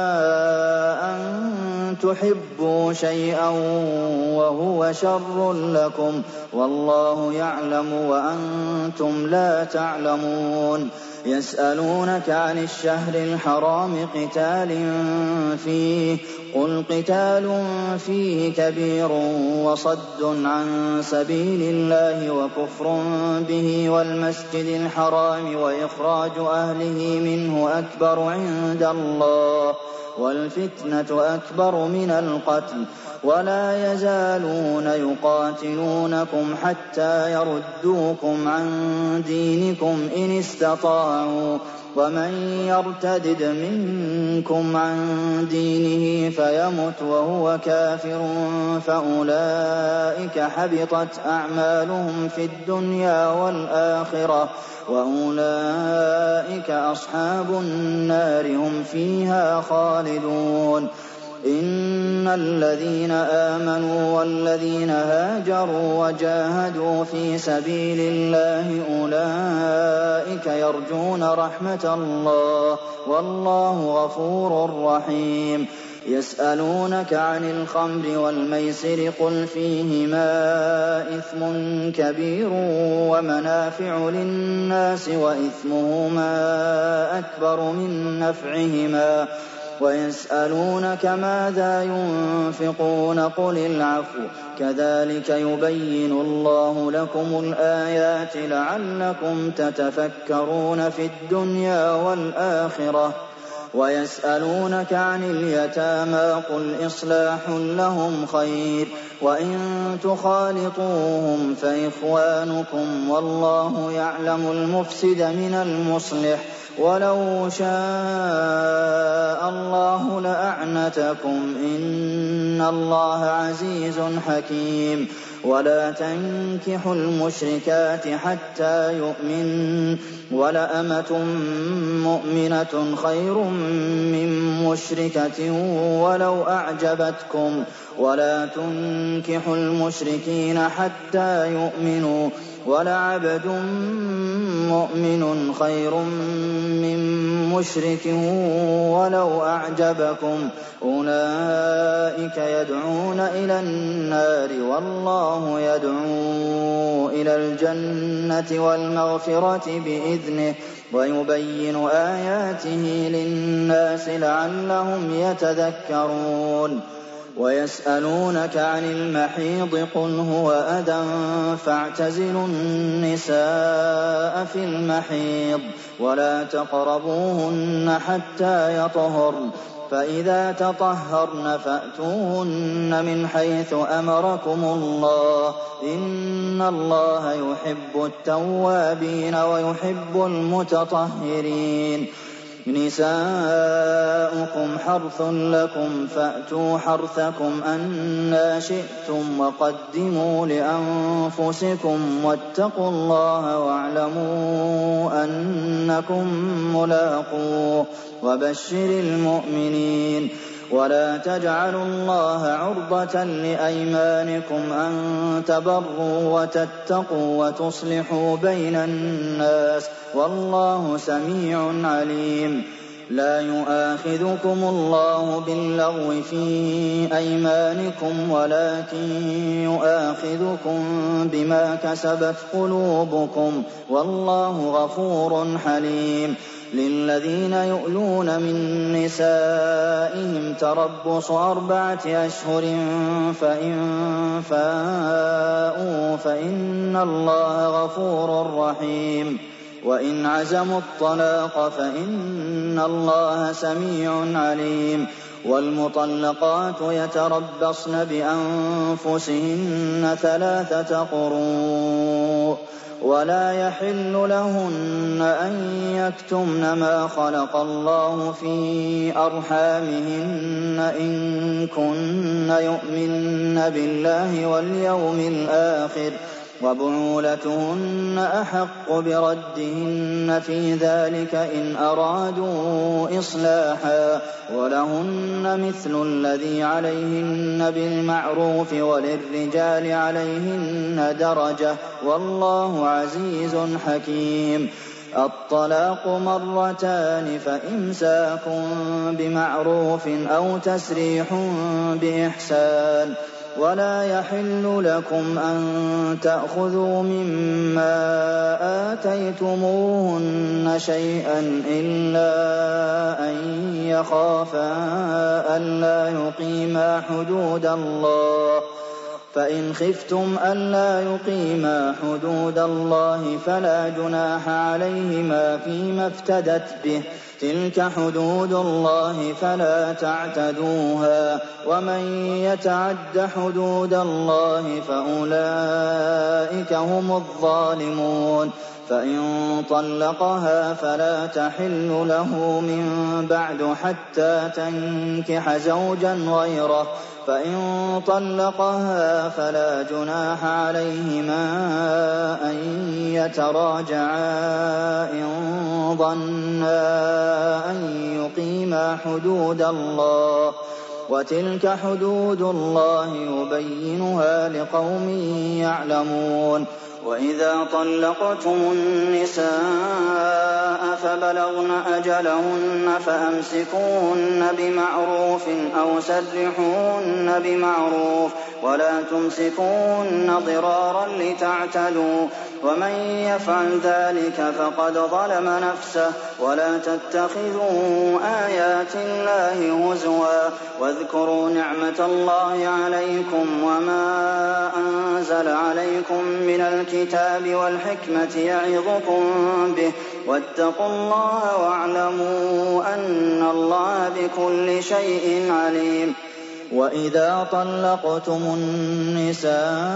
S1: أَن تُحِبُّوا شَيْئًا وَهُوَ شَرٌّ لَّكُمْ ۗ وَاللَّهُ يَعْلَمُ وَأَنتُمْ لَا تَعْلَمُونَ يَسْأَلُونَكَ عَنِ الشَّهْرِ الْحَرَامِ قِتَالٍ فِيهِ ۖ قُلْ قِتَالٌ فِيهِ كَبِيرٌ وَصَدٌّ عَن سَبِيلِ اللَّهِ وَكُفْرٌ بِهِ وَالْمَسْجِدِ الْحَرَامِ وَإِخْرَاجُ أَهْلِهِ مِنْهُ أَكْبَرُ عِندَ اللَّهِ ۚ وَالْفِتْنَةُ أَكْبَرُ مِنَ الْقَتْلِ ۗ وَلَا يَزَالُونَ يُقَاتِلُونَكُمْ حَتَّىٰ يَرُدُّوكُمْ عَن دِينِكُمْ إِنِ اسْتَطَاعُوا ۚ وَمَن يَرْتَدِدْ مِنكُمْ عَن دِينِهِ فَيَمُتْ وَهُوَ كَافِرٌ فَأُولَٰئِكَ حَبِطَتْ أَعْمَالُهُمْ فِي الدُّنْيَا وَالْآخِرَةِ ۖ وَأُولَٰئِكَ أَصْحَابُ النَّارِ ۖ هُمْ فِيهَا خَالِدُونَ إِنَّ الَّذِينَ آمَنُوا وَالَّذِينَ هَاجَرُوا وَجَاهَدُوا فِي سَبِيلِ اللَّهِ أُولَٰئِكَ يَرْجُونَ رَحْمَتَ اللَّهِ ۗ وَاللَّهُ غَفُورٌ رَّحِيمٌ يَسْأَلُونَكَ عَنِ الْخَمْرِ وَالْمَيْسِرِ ۖ قُلْ فِيهِمَا إِثْمٌ كَبِيرٌ وَمَنَافِعُ لِلنَّاسِ وَإِثْمُهُمَا أَكْبَرُ مِن نَّفْعِهِمَا ۗ وَيَسْأَلُونَكَ مَاذَا يُنفِقُونَ ۖ قُلِ الْعَفْوَ ۗ كَذَٰلِكَ يُبَيِّنُ اللَّهُ لَكُمُ الْآيَاتِ لَعَلَّكُمْ تَتَفَكَّرُونَ فِي الدُّنْيَا وَالْآخِرَةِ وَيَسْأَلُونَكَ عَنِ الْيَتَامَىٰ ۖ قُلْ إِصْلَاحٌ لَّهُمْ خَيْرٌ ۖ وَإِن تُخَالِطُوهُمْ فَإِخْوَانُكُمْ ۚ وَاللَّهُ يَعْلَمُ الْمُفْسِدَ مِنَ الْمُصْلِحِ ۚ وَلَوْ شَاءَ اللَّهُ لَأَعْنَتَكُمْ ۚ إِنَّ اللَّهَ عَزِيزٌ حَكِيمٌ وَلَا تَنكِحُوا الْمُشْرِكَاتِ حَتَّىٰ يُؤْمِنَّ ۚ وَلَأَمَةٌ مُّؤْمِنَةٌ خَيْرٌ مِّن مُّشْرِكَةٍ وَلَوْ أَعْجَبَتْكُمْ ۗ وَلَا تُنكِحُوا الْمُشْرِكِينَ حَتَّىٰ يُؤْمِنُوا ۚ وَلَعَبْدٌ مُّؤْمِنٌ خَيْرٌ مِّن مُّشْرِكٍ وَلَوْ أَعْجَبَكُمْ ۗ أُولَٰئِكَ يَدْعُونَ إِلَى النَّارِ ۖ وَاللَّهُ يَدْعُو إِلَى الْجَنَّةِ وَالْمَغْفِرَةِ بِإِذْنِهِ ۖ وَيُبَيِّنُ آيَاتِهِ لِلنَّاسِ لَعَلَّهُمْ يَتَذَكَّرُونَ وَيَسْأَلُونَكَ عَنِ الْمَحِيضِ ۖ قُلْ هُوَ أَذًى فَاعْتَزِلُوا النِّسَاءَ فِي الْمَحِيضِ ۖ وَلَا تَقْرَبُوهُنَّ حَتَّىٰ يَطْهُرْنَ ۖ فَإِذَا تَطَهَّرْنَ فَأْتُوهُنَّ مِنْ حَيْثُ أَمَرَكُمُ اللَّهُ ۚ إِنَّ اللَّهَ يُحِبُّ التَّوَّابِينَ وَيُحِبُّ الْمُتَطَهِّرِينَ نِسَاؤُكُمْ حَرْثٌ لَّكُمْ فَأْتُوا حَرْثَكُمْ أَنَّىٰ شِئْتُمْ ۖ وَقَدِّمُوا لِأَنفُسِكُمْ ۖ وَاتَّقُوا اللَّهَ وَاعْلَمُوا أَنَّكُم مُّلَاقُوهُ ۗ وَبَشِّرِ الْمُؤْمِنِينَ وَلَا تَجْعَلُوا اللَّهَ عُرْضَةً لِّأَيْمَانِكُمْ أَن تَبَرُّوا وَتَتَّقُوا وَتُصْلِحُوا بَيْنَ النَّاسِ ۗ وَاللَّهُ سَمِيعٌ عَلِيمٌ لَّا يُؤَاخِذُكُمُ اللَّهُ بِاللَّغْوِ فِي أَيْمَانِكُمْ وَلَٰكِن يُؤَاخِذُكُم بِمَا كَسَبَتْ قُلُوبُكُمْ ۗ وَاللَّهُ غَفُورٌ حَلِيمٌ لِّلَّذِينَ يُؤْلُونَ مِن نِّسَائِهِمْ تَرَبُّصُ 4 أشهر ۖ فَإِن فَاءُوا فَإِنَّ اللَّهَ غَفُورٌ رَّحِيمٌ وَإِنْ عَزَمُوا الطَّلَاقَ فَإِنَّ اللَّهَ سَمِيعٌ عَلِيمٌ وَالْمُطَلَّقَاتُ يَتَرَبَّصْنَ بِأَنفُسِهِنَّ 3 قُرُوءٍ ۚ وَلَا يَحِلُّ لَهُنَّ أَن يَكْتُمْنَ مَا خَلَقَ اللَّهُ فِي أَرْحَامِهِنَّ إِن كُنَّ يُؤْمِنَّ بِاللَّهِ وَالْيَوْمِ الْآخِرِ ۚ وبعولتهن أحق بردهن في ذلك إن أرادوا إصلاحا ولهن مثل الذي عليهن بالمعروف وللرجال عليهن درجة والله عزيز حكيم. الطلاق مرتان فإمساك بمعروف أو تسريح بإحسان ولا يحل لكم أن تأخذوا مما آتيتموهن شيئا إلا أن يخافا ألا يقيما حدود الله فإن خفتم ألا يقيما حدود الله فلا جناح عليهما فيما افتدت به تلك حدود الله فلا تعتدوها ومن يتعد حدود الله فأولئك هم الظالمون. فإن طلقها فلا تحل له من بعد حتى تنكح زوجا غيره فإن طلقها فلا جناح عليهما أن يتراجعا إن ظنا أن يقيما حدود الله وتلك حدود الله يبينها لقوم يعلمون. وإذا طلقتم النساء فبلغن أجلهن فأمسكوهن بمعروف أو سرحوهن بمعروف ولا تمسكوهن ضرارا لتعتدوا ومن يفعل ذلك فقد ظلم نفسه ولا تتخذوا آيات الله هزوا واذكروا نعمة الله عليكم وما أنزل عليكم من الكتاب والحكمة يعظكم به واتقوا الله واعلموا أن الله بكل شيء عليم. وإذا طلقتم النساء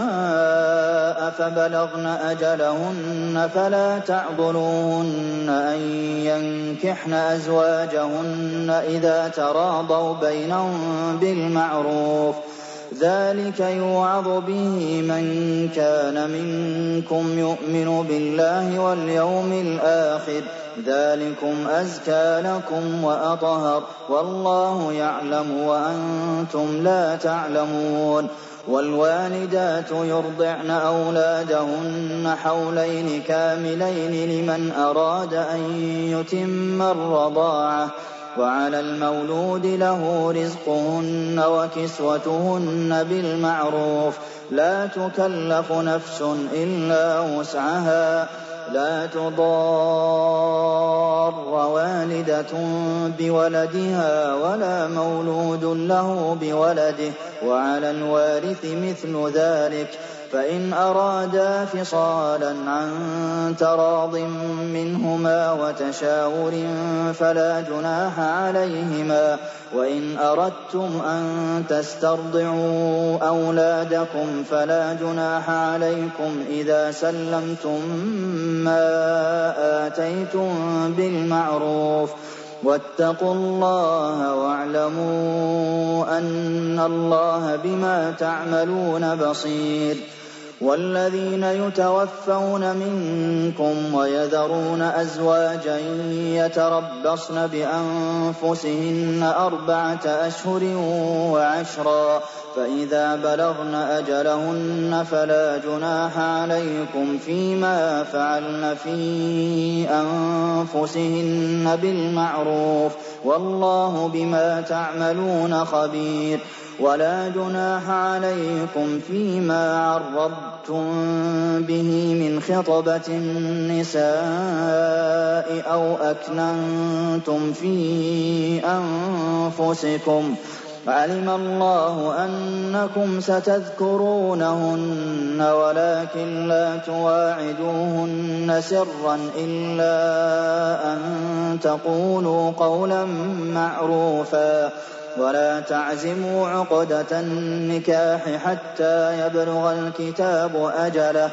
S1: فبلغن أجلهن فلا تعضلوهن أن ينكحن أزواجهن إذا تراضوا بينهم بالمعروف ذلك يوعظ به من كان منكم يؤمن بالله واليوم الآخر ذلكم أزكى لكم وأطهر والله يعلم وأنتم لا تعلمون. والوالدات يرضعن أولادهن حولين كاملين لمن أراد أن يتم الرضاعة وعلى المولود له رزقهن وكسوتهن بالمعروف لا تكلف نفس إلا وسعها لا تضار والدة بولدها ولا مولود له بولده وعلى الوارث مثل ذلك فإن أرادا فصالا عن تراض منهما وتشاور فلا جناح عليهما. وإن أردتم أن تسترضعوا أولادكم فلا جناح عليكم إذا سلمتم ما آتيتم بالمعروف واتقوا الله واعلموا أن الله بما تعملون بصير. والذين يتوفون منكم ويذرون أزواجا يتربصن بأنفسهن 4 أشهر وعشرا فإذا بلغن أجلهن فلا جناح عليكم فيما فعلن في أنفسهن بالمعروف والله بما تعملون خبير. ولا جناح عليكم فيما عرضتم به من خطبة النساء أو أكننتم في أنفسكم علم الله أنكم ستذكرونهن ولكن لا تواعدوهن سرا إلا أن تقولوا قولا معروفا ولا تعزموا عقدة النكاح حتى يبلغ الكتاب أجله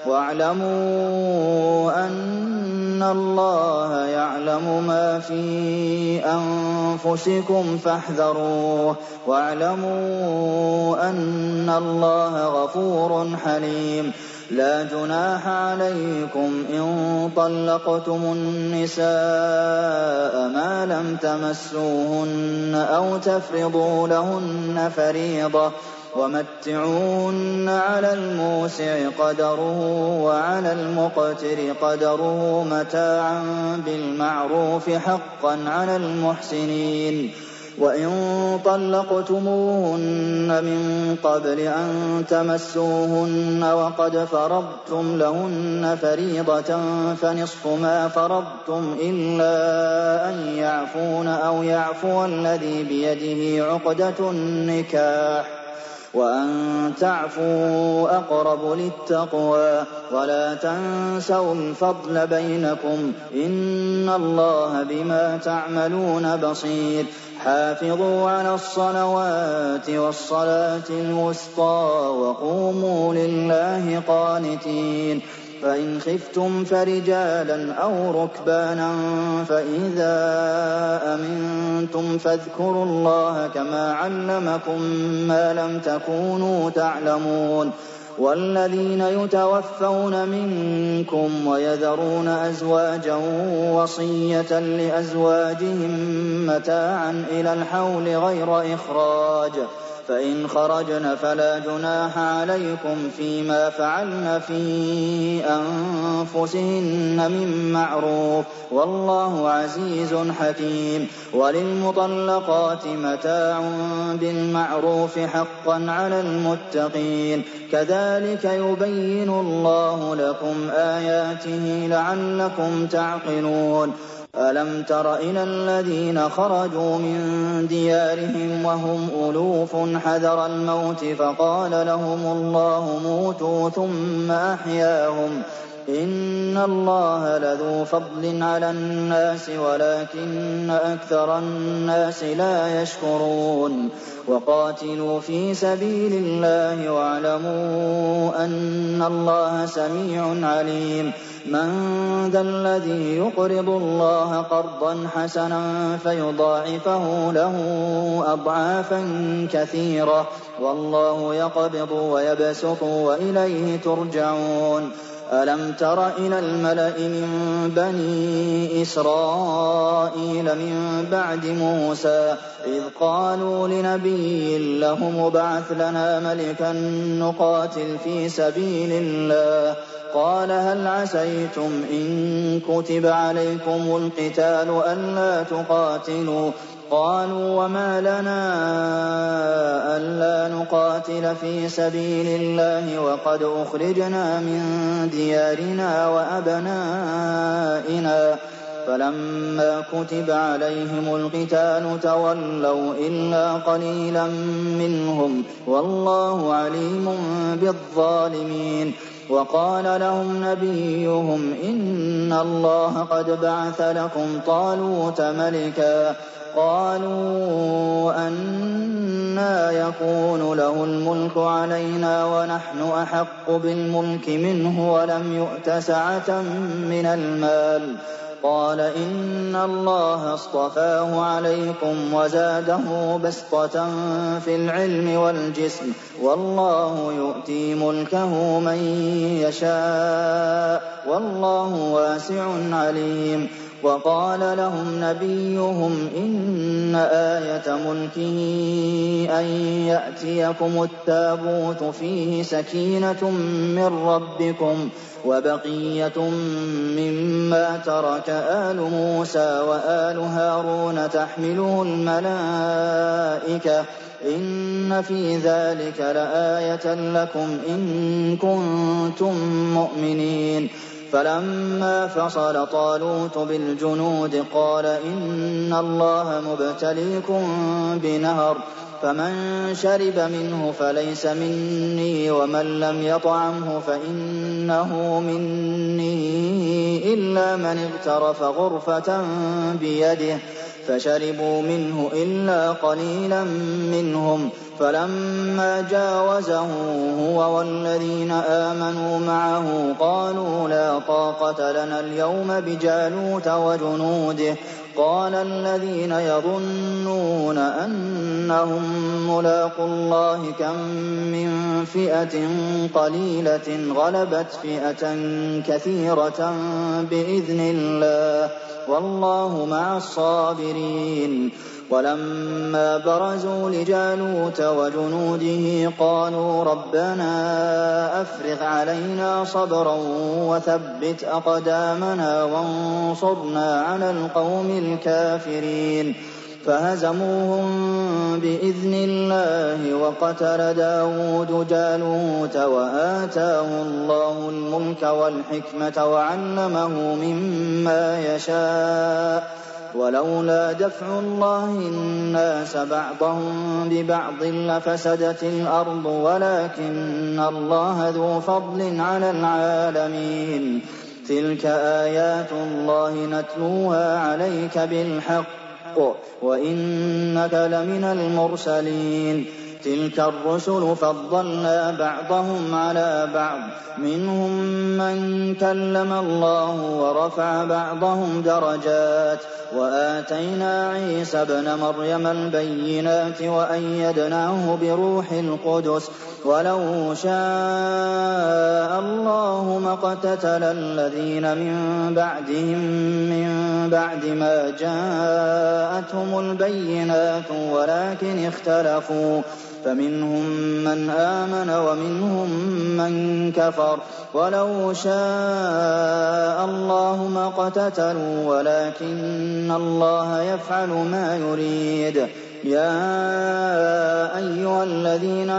S1: واعلموا أن الله يعلم ما في أنفسكم فاحذروه واعلموا أن الله غفور حليم. لا جناح عليكم إن طلقتم النساء ما لم تمسوهن أو تفرضوا لهن فريضة ومتعوهن على الموسع قدره وعلى المقتر قدره متاعا بالمعروف حقا على المحسنين وإن طلقتموهن من قبل أن تمسوهن وقد فرضتم لهن فريضة فنصف ما فرضتم إلا أن يعفون أو يعفو الذي بيده عقدة النكاح وأن تعفوا أقرب للتقوى ولا تنسوا الفضل بينكم إن الله بما تعملون بصير حافظوا على الصلوات والصلاة الوسطى وقوموا لله قانتين فإن خفتم فرجالا أو ركبانا فإذا أمنتم فاذكروا الله كما علمكم ما لم تكونوا تعلمون والذين يتوفون منكم ويذرون أزواجا وصية لأزواجهم متاعا إلى الحول غير إخراج فإن خرجن فلا جناح عليكم فيما فعلن في أنفسهن من معروف والله عزيز حكيم وللمطلقات متاع بالمعروف حقا على المتقين كذلك يبين الله لكم آياته لعلكم تعقلون ألم تر إلى الذين خرجوا من ديارهم وهم ألوف حذر الموت فقال لهم الله موتوا ثم أحياهم إن الله لذو فضل على الناس ولكن أكثر الناس لا يشكرون وقاتلوا في سبيل الله واعلموا أن الله سميع عليم من ذا الذي يقرض الله قرضا حسنا فيضاعفه له أضعافا كثيرة والله يقبض ويبسط وإليه ترجعون ألم تر إلى الملأ من بني إسرائيل من بعد موسى إذ قالوا لنبي له ابعث لنا ملكا نقاتل في سبيل الله قال هل عسيتم إن كتب عليكم القتال ألا تقاتلوا قالوا وما لنا ألا نقاتل في سبيل الله وقد أخرجنا من ديارنا وأبنائنا فلما كتب عليهم القتال تولوا إلا قليلا منهم والله عليم بالظالمين وقال لهم نبيهم إن الله قد بعث لكم طالوت ملكا قالوا أنى يكون له الملك علينا ونحن أحق بالملك منه ولم يؤت سعة من المال قال إن الله اصطفاه عليكم وزاده بسطة في العلم والجسم والله يؤتي ملكه من يشاء والله واسع عليم وقال لهم نبيهم إن آية ملكه أن يأتيكم التابوت فيه سكينة من ربكم وبقية مما ترك آل موسى وآل هارون تحمله الملائكة إن في ذلك لآية لكم إن كنتم مؤمنين فلما فصل طالوت بالجنود قال إن الله مبتليكم بنهر فمن شرب منه فليس مني ومن لم يطعمه فإنه مني إلا من اغترف غرفة بيده فشربوا منه إلا قليلا منهم فَلَمَّا جَاوَزَهُ هُوَ وَالَّذِينَ آمَنُوا مَعَهُ قَالُوا لَا طَاقَةَ لَنَا الْيَوْمَ بِجَالُوتَ وَجُنُودِهِ قَالَ الَّذِينَ يَظُنُّونَ أَنَّهُم مُّلَاقُو اللَّهِ كَم مِّن فِئَةٍ قَلِيلَةٍ غَلَبَتْ فِئَةً كَثِيرَةً بِإِذْنِ اللَّهِ ۗ وَاللَّهُ مَعَ الصَّابِرِينَ. وَلَمَّا بَرَزُوا لِجَالُوتَ وَجُنُودِهِ قَالُوا رَبَّنَا أَفْرِغْ عَلَيْنَا صَبْرًا وَثَبِّتْ أَقْدَامَنَا وَانصُرْنَا عَلَى الْقَوْمِ الْكَافِرِينَ فَهَزَمُوهُم بِإِذْنِ اللَّهِ وَقَتَلَ دَاوُودُ جَالُوتَ وَآتَاهُ اللَّهُ الْمُلْكَ وَالْحِكْمَةَ وَعَلَّمَهُ مِمَّا يَشَاءُ وَلَوْلَا دَفْعُ اللَّهِ النَّاسَ بَعْضَهُم بِبَعْضٍ لَّفَسَدَتِ الْأَرْضُ وَلَٰكِنَّ اللَّهَ ذُو فَضْلٍ عَلَى الْعَالَمِينَ تِلْكَ آيَاتُ اللَّهِ نَتْلُوهَا عَلَيْكَ بِالْحَقِّ وَإِنَّكَ لَمِنَ الْمُرْسَلِينَ تِلْكَ الرُّسُلُ فَضَّلْنَا بَعْضَهُمْ عَلَىٰ بَعْضٍ ۖ مِّنْهُم مَّن كَلَّمَ اللَّهُ وَرَفَعَ بَعْضَهُمْ دَرَجَاتٍ ۚ وَآتَيْنَا عِيسَى ابْنَ مَرْيَمَ الْبَيِّنَاتِ وَأَيَّدْنَاهُ بِرُوحِ الْقُدُسِ ۗ وَلَوْ شَاءَ اللَّهُ مَا اقْتَتَلَ الَّذِينَ مِن بَعْدِهِم مِّن بَعْدِ مَا جَاءَتْهُمُ الْبَيِّنَاتُ وَلَٰكِنِ اخْتَلَفُوا فَمِنْهُم مَّنْ آمَنَ وَمِنْهُم مَّن كَفَرَ ۚ وَلَوْ شَاءَ اللَّهُ مَا اقْتَتَلُوا وَلَٰكِنَّ اللَّهَ يَفْعَلُ مَا يُرِيدُ. يَا أَيُّهَا الَّذِينَ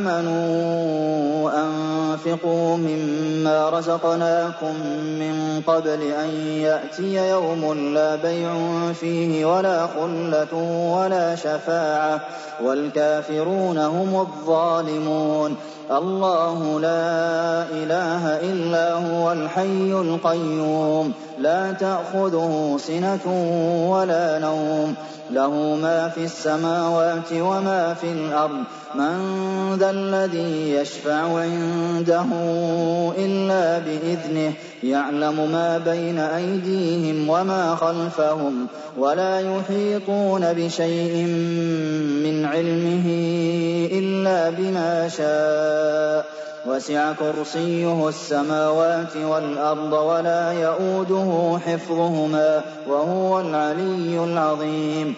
S1: آمَنُوا أَنفِقُوا مِمَّا رَزَقْنَاكُم مِّن قَبْلِ أَن يَأْتِيَ يَوْمٌ لَّا بَيْعٌ فِيهِ وَلَا خُلَّةٌ وَلَا شَفَاعَةٌ ۗ وَالْكَافِرُونَ هُمُ الظَّالِمُونَ. اللَّهُ لَا إِلَٰهَ إِلَّا هُوَ الْحَيُّ الْقَيُّومُ لَا تَأْخُذُهُ سِنَةٌ وَلَا نَوْمٌ لَّهُ مَا فِي السَّمَاوَاتِ وَمَا فِي الْأَرْضِ مَن ذَا الَّذِي يَشْفَعُ عِندَهُ إِلَّا بِإِذْنِهِ يَعْلَمُ مَا بَيْنَ أَيْدِيهِمْ وَمَا خَلْفَهُمْ وَلَا يُحِيطُونَ بِشَيْءٍ مِّنْ عِلْمِهِ إِلَّا بِمَا شَاءَ وَسِعَ كُرْسِيُّهُ السَّمَاوَاتِ وَالْأَرْضَ وَلَا يَئُودُهُ حِفْظُهُمَا وَهُوَ الْعَلِيُّ الْعَظِيمُ.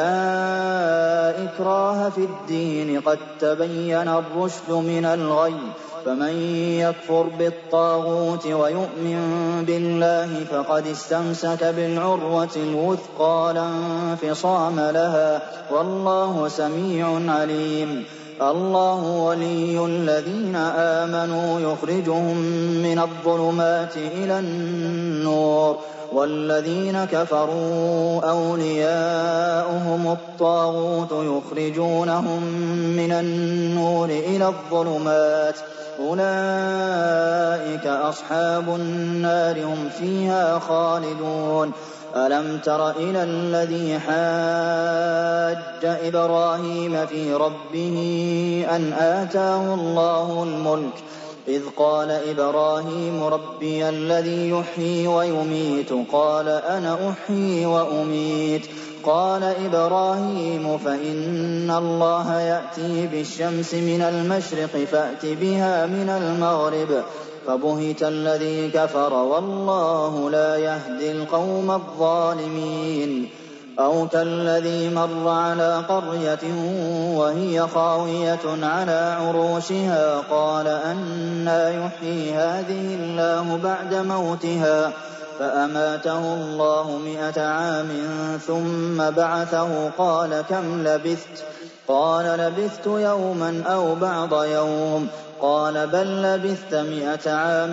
S1: لَا إِكْرَاهَ فِي الدِّينِ قَد تَّبَيَّنَ الرُّشْدُ مِنَ الْغَيِّ ۚ فَمَن يَكْفُرْ بِالطَّاغُوتِ وَيُؤْمِن بِاللَّهِ فَقَدِ اسْتَمْسَكَ بِالْعُرْوَةِ الْوُثْقَىٰ لَا انفِصَامَ لَهَا ۗ وَاللَّهُ سَمِيعٌ عَلِيمٌ. اللَّهُ وَلِيُّ الَّذِينَ آمَنُوا يُخْرِجُهُم مِّنَ الظُّلُمَاتِ إِلَى النُّورِ ۖ وَالَّذِينَ كَفَرُوا أَوْلِيَاؤُهُمُ الطَّاغُوتُ يُخْرِجُونَهُم مِّنَ النُّورِ إِلَى الظُّلُمَاتِ ۗ أُولَٰئِكَ أَصْحَابُ النَّارِ ۖ هُمْ فِيهَا خَالِدُونَ. أَلَمْ تَرَ إِلَى الَّذِي حَاجَّ إِبْرَاهِيمَ فِي رَبِّهِ أَنْ آتَاهُ اللَّهُ الْمُلْكَ إِذْ قَالَ إِبْرَاهِيمُ رَبِّيَ الَّذِي يُحْيِي وَيُمِيتُ قَالَ أَنَا أُحْيِي وَأُمِيتُ قَالَ إِبْرَاهِيمُ فَإِنَّ اللَّهَ يَأْتِي بِالشَّمْسِ مِنَ الْمَشْرِقِ فَأْتِ بِهَا مِنَ الْمَغْرِبِ فَبُهِتَ الَّذِي كَفَرَ وَاللَّهُ لَا يَهْدِي الْقَوْمَ الظَّالِمِينَ. أَوْ كَالَّذِي مَرَّ عَلَىٰ قَرْيَةٍ وَهِيَ خَاوِيَةٌ عَلَىٰ عُرُوشِهَا قَالَ أَنَّىٰ يُحْيِي هَٰذِهِ اللَّهُ بَعْدَ مَوْتِهَا فَأَمَاتَهُ اللَّهُ 100 عَامٍ ثُمَّ بَعَثَهُ قَالَ كَمْ لَبِثْتَ؟ قَالَ لَبِثْتُ يَوْمًا أَوْ بَعْضَ يَوْمٍ قال بل لبثت 100 عام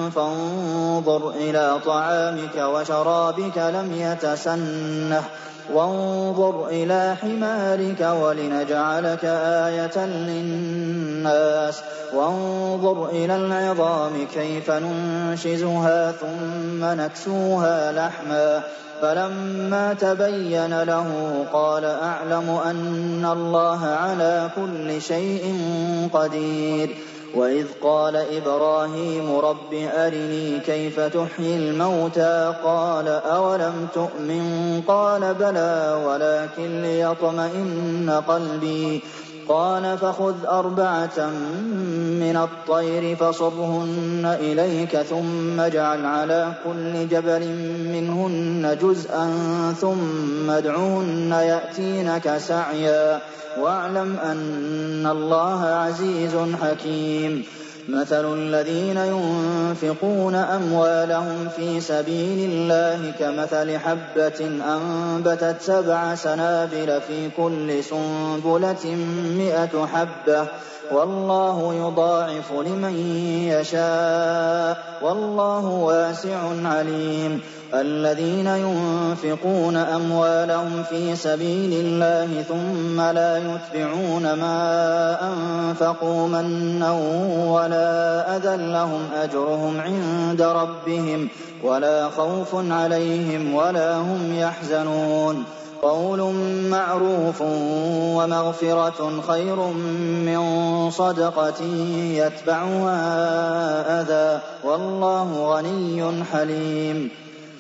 S1: فانظر إلى طعامك وشرابك لم يتسنه وانظر إلى حمارك ولنجعلك آية للناس وانظر إلى العظام كيف ننشزها ثم نكسوها لحما فلما تبين له قال أعلم أن الله على كل شيء قدير وإذ قال إبراهيم رب أرني كيف تحيي الموتى قال أولم تؤمن قال بلى ولكن ليطمئن قلبي قال فخذ 4 من الطير فصرهن إليك ثم اجعل على كل جبل منهن جزءا ثم ادعهن يأتينك سعيا واعلم أن الله عزيز حكيم مثل الذين ينفقون أموالهم في سبيل الله كمثل حبة أنبتت 7 سنابل في كل سنبلة 100 حبة والله يضاعف لمن يشاء والله واسع عليم الذين ينفقون أموالهم في سبيل الله ثم لا يتبعون ما أنفقوا منا ولا أذى لهم أجرهم عند ربهم ولا خوف عليهم ولا هم يحزنون قول معروف ومغفرة خير من صدقة يتبعها أذى والله غني حليم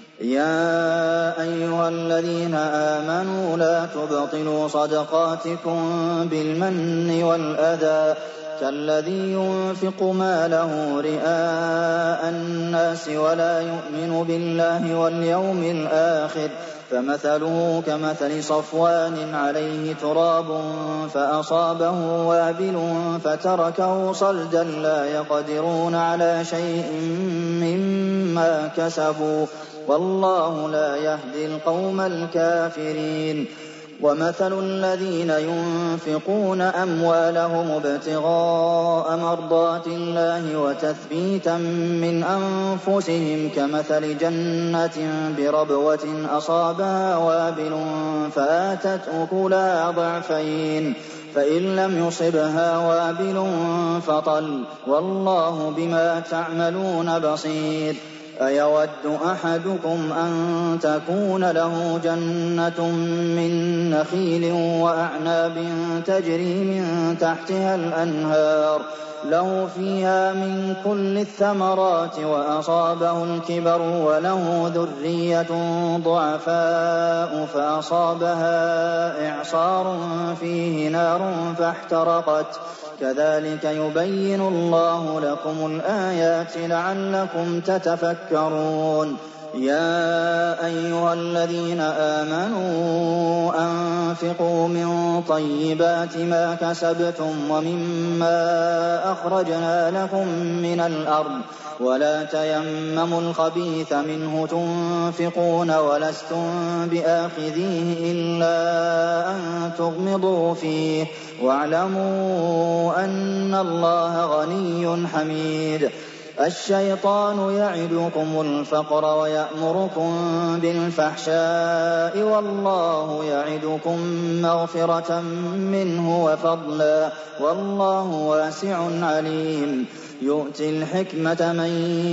S1: يا أيها الذين آمنوا لا تبطلوا صدقاتكم بالمن والأذى كالذي ينفق ماله رئاء الناس ولا يؤمن بالله واليوم الآخر فمثله كمثل صفوان عليه تراب فأصابه وابل فتركه صلدا لا يقدرون على شيء مما كسبوا والله لا يهدي القوم الكافرين ومثل الذين ينفقون أموالهم ابتغاء مرضات الله وتثبيتا من أنفسهم كمثل جنة بربوة أصابها وابل فآتت أكلها ضعفين فإن لم يصبها وابل فطل والله بما تعملون بصير أيود أحدكم أن تكون له جنة من نخيل وأعناب تجري من تحتها الأنهار له فيها من كل الثمرات وأصابه الكبر وله ذرية ضعفاء فأصابها إعصار فيه نار فاحترقت كذلك يبين الله لكم الآيات لعلكم تتفكرون يا أيها الذين آمنوا أنفقوا من طيبات ما كسبتم ومما أخرجنا لكم من الأرض ولا تيمموا الخبيث منه تنفقون ولستم بآخذيه إلا أن تغمضوا فيه واعلموا أن الله غني حميد الشيطان يعدكم الفقر ويأمركم بالفحشاء والله يعدكم مغفرة منه وفضلا والله واسع عليم يؤتي الحكمة من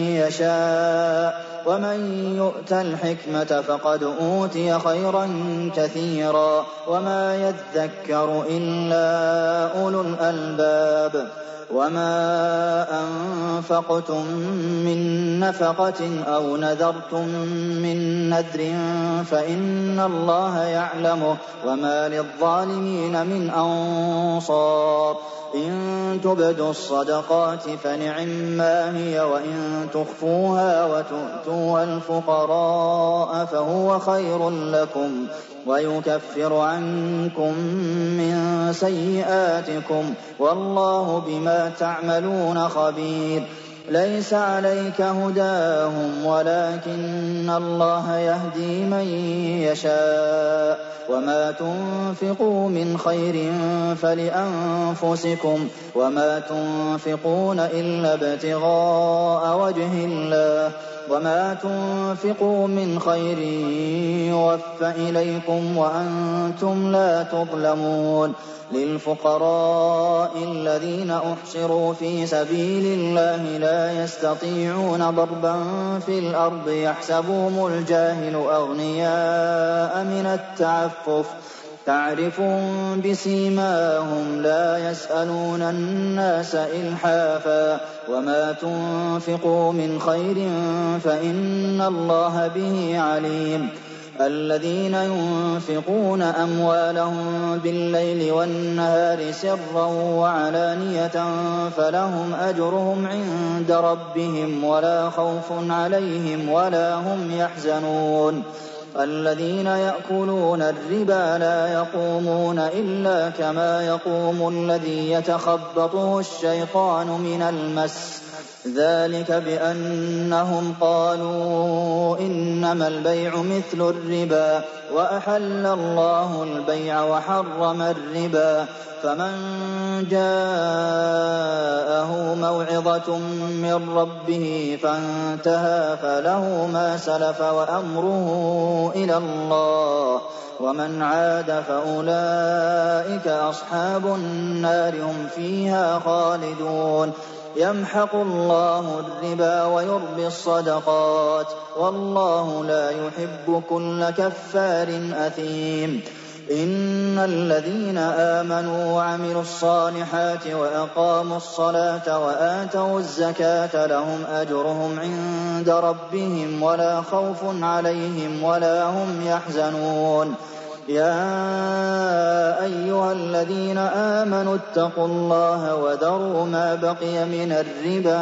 S1: يشاء ومن يؤت الحكمة فقد أوتي خيرا كثيرا وما يذكر إلا أولو الألباب وما أنفقتم من نفقة أو نذرتم من نذر فإن الله يعلمه وما للظالمين من أنصار إن تبدوا الصدقات فنعما هي وإن تخفوها وتؤتوها الفقراء فهو خير لكم ويكفر عنكم من سيئاتكم والله بما تعملون خبير ليس عليك هداهم ولكن الله يهدي من يشاء وما تنفقوا من خير فلأنفسكم وما تنفقون إلا ابتغاء وجه الله وما تنفقوا من خير يوف إليكم وأنتم لا تظلمون للفقراء الذين أحصروا في سبيل الله لا يستطيعون ضربا في الأرض يحسبهم الجاهل أغنياء من التعفف تعرفهم بسيماهم لا يسألون الناس إلحافا وما تنفقوا من خير فإن الله به عليم الذين ينفقون أموالهم بالليل والنهار سرا وعلانية فلهم أجرهم عند ربهم ولا خوف عليهم ولا هم يحزنون الذين يأكلون الربا لا يقومون إلا كما يقوم الذي يتخبطه الشيطان من المس ذلك بأنهم قالوا إنما البيع مثل الربا وأحل الله البيع وحرم الربا فمن جاءه موعظة من ربه فانتهى فله ما سلف وأمره إلى الله ومن عاد فأولئك أصحاب النار هم فيها خالدون يمحق الله الربا ويربي الصدقات والله لا يحب كل كفار أثيم إن الذين آمنوا وعملوا الصالحات وأقاموا الصلاة وآتوا الزكاة لهم أجرهم عند ربهم ولا خوف عليهم ولا هم يحزنون يا أيها الذين آمنوا اتقوا الله وذروا ما بقي من الربا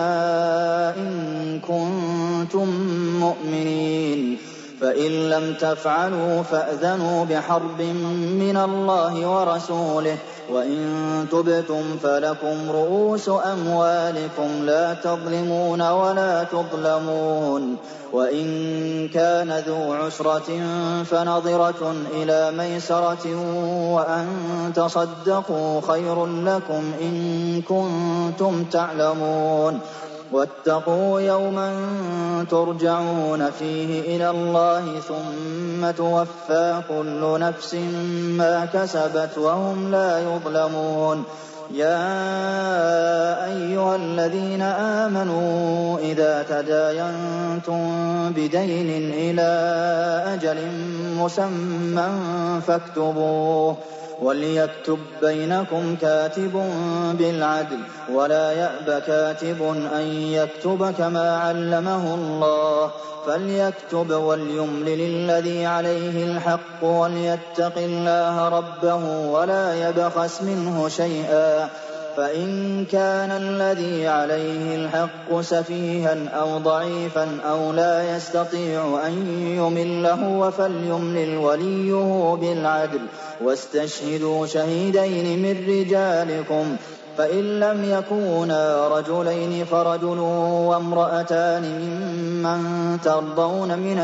S1: إن كنتم مؤمنين فإن لم تفعلوا فأذنوا بحرب من الله ورسوله وإن تبتم فلكم رؤوس أموالكم لا تظلمون ولا تظلمون وإن كان ذو عسرة فنظرة إلى ميسرة وأن تصدقوا خير لكم إن كنتم تعلمون واتقوا يوما ترجعون فيه إلى الله ثم توفى كل نفس ما كسبت وهم لا يظلمون يا أيها الذين آمنوا إذا تداينتم بدين إلى أجل مسمى فاكتبوه وليكتب بينكم كاتب بالعدل ولا يأب كاتب أن يكتب كما علمه الله فليكتب وليملل الذي عليه الحق وليتق الله ربه ولا يبخس منه شيئا فإن كان الذي عليه الحق سفيها أو ضعيفا أو لا يستطيع أن يمله فليملل وليه بالعدل واستشهدوا شهيدين من رجالكم فإن لم يكونا رجلين فرجل وامرأتان ممن ترضون من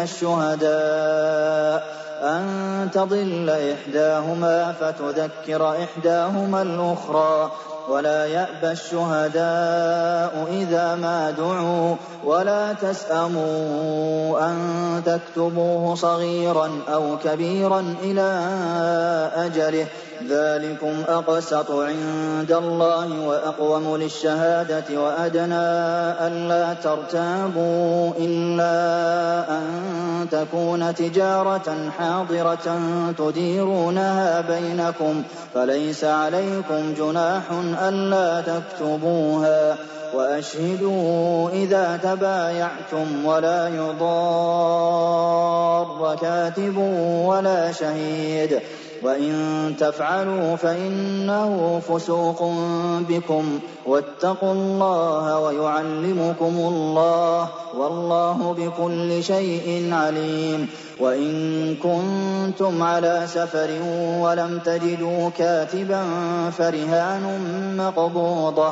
S1: الشهداء أن تضل إحداهما فتذكر إحداهما الأخرى ولا يأبى الشهداء إذا ما دعوا ولا تسأموا أن تكتبوه صغيرا أو كبيرا إلى أجله ذلكم أقسط عند الله وأقوم للشهادة وأدنى ألا ترتابوا إلا أن تكون تجارة حاضرة تديرونها بينكم فليس عليكم جناح ألا تكتبوها وأشهدوا إذا تبايعتم ولا يضار كاتب ولا شهيد وإن تفعلوا فإنه فسوق بكم واتقوا الله ويعلمكم الله والله بكل شيء عليم وإن كنتم على سفر ولم تجدوا كاتبا فرهان مقبوضة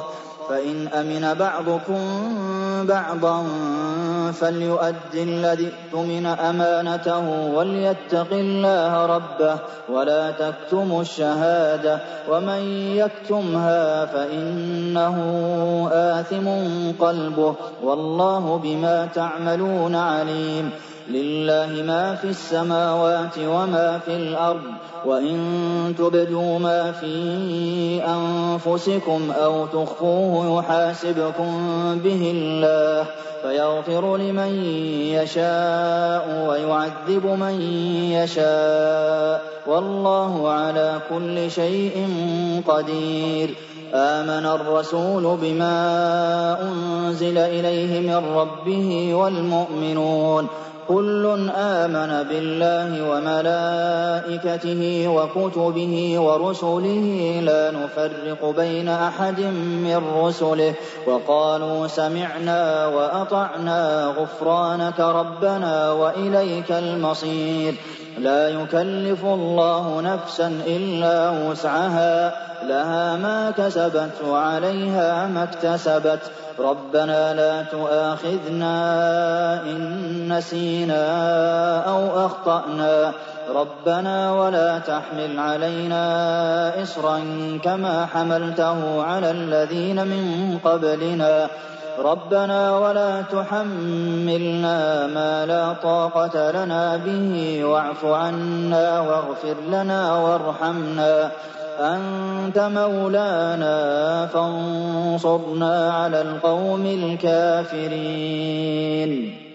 S1: فإن أمن بعضكم بعضا فليؤد الذي اؤتمن أمانته وليتق الله ربه ولا تكتموا الشهادة ومن يكتمها فإنه آثم قلبه والله بما تعملون عليم. لله ما في السماوات وما في الأرض وإن تبدوا ما في أنفسكم أو تخفوه يحاسبكم به الله فيغفر لمن يشاء ويعذب من يشاء والله على كل شيء قدير. آمن الرسول بما أنزل إليه من ربه والمؤمنون كل آمن بالله وملائكته وكتبه ورسله لا نفرق بين أحد من رسله وقالوا سمعنا وأطعنا غفرانك ربنا وإليك المصير. لا يكلف الله نفسا إلا وسعها لها ما كسبت وعليها ما اكتسبت ربنا لا تؤاخذنا إن نسينا أو أخطأنا ربنا ولا تحمل علينا إصرا كما حملته على الذين من قبلنا ربنا ولا تحملنا ما لا طاقة لنا به واعف عنا واغفر لنا وارحمنا أنت مولانا فانصرنا على القوم الكافرين.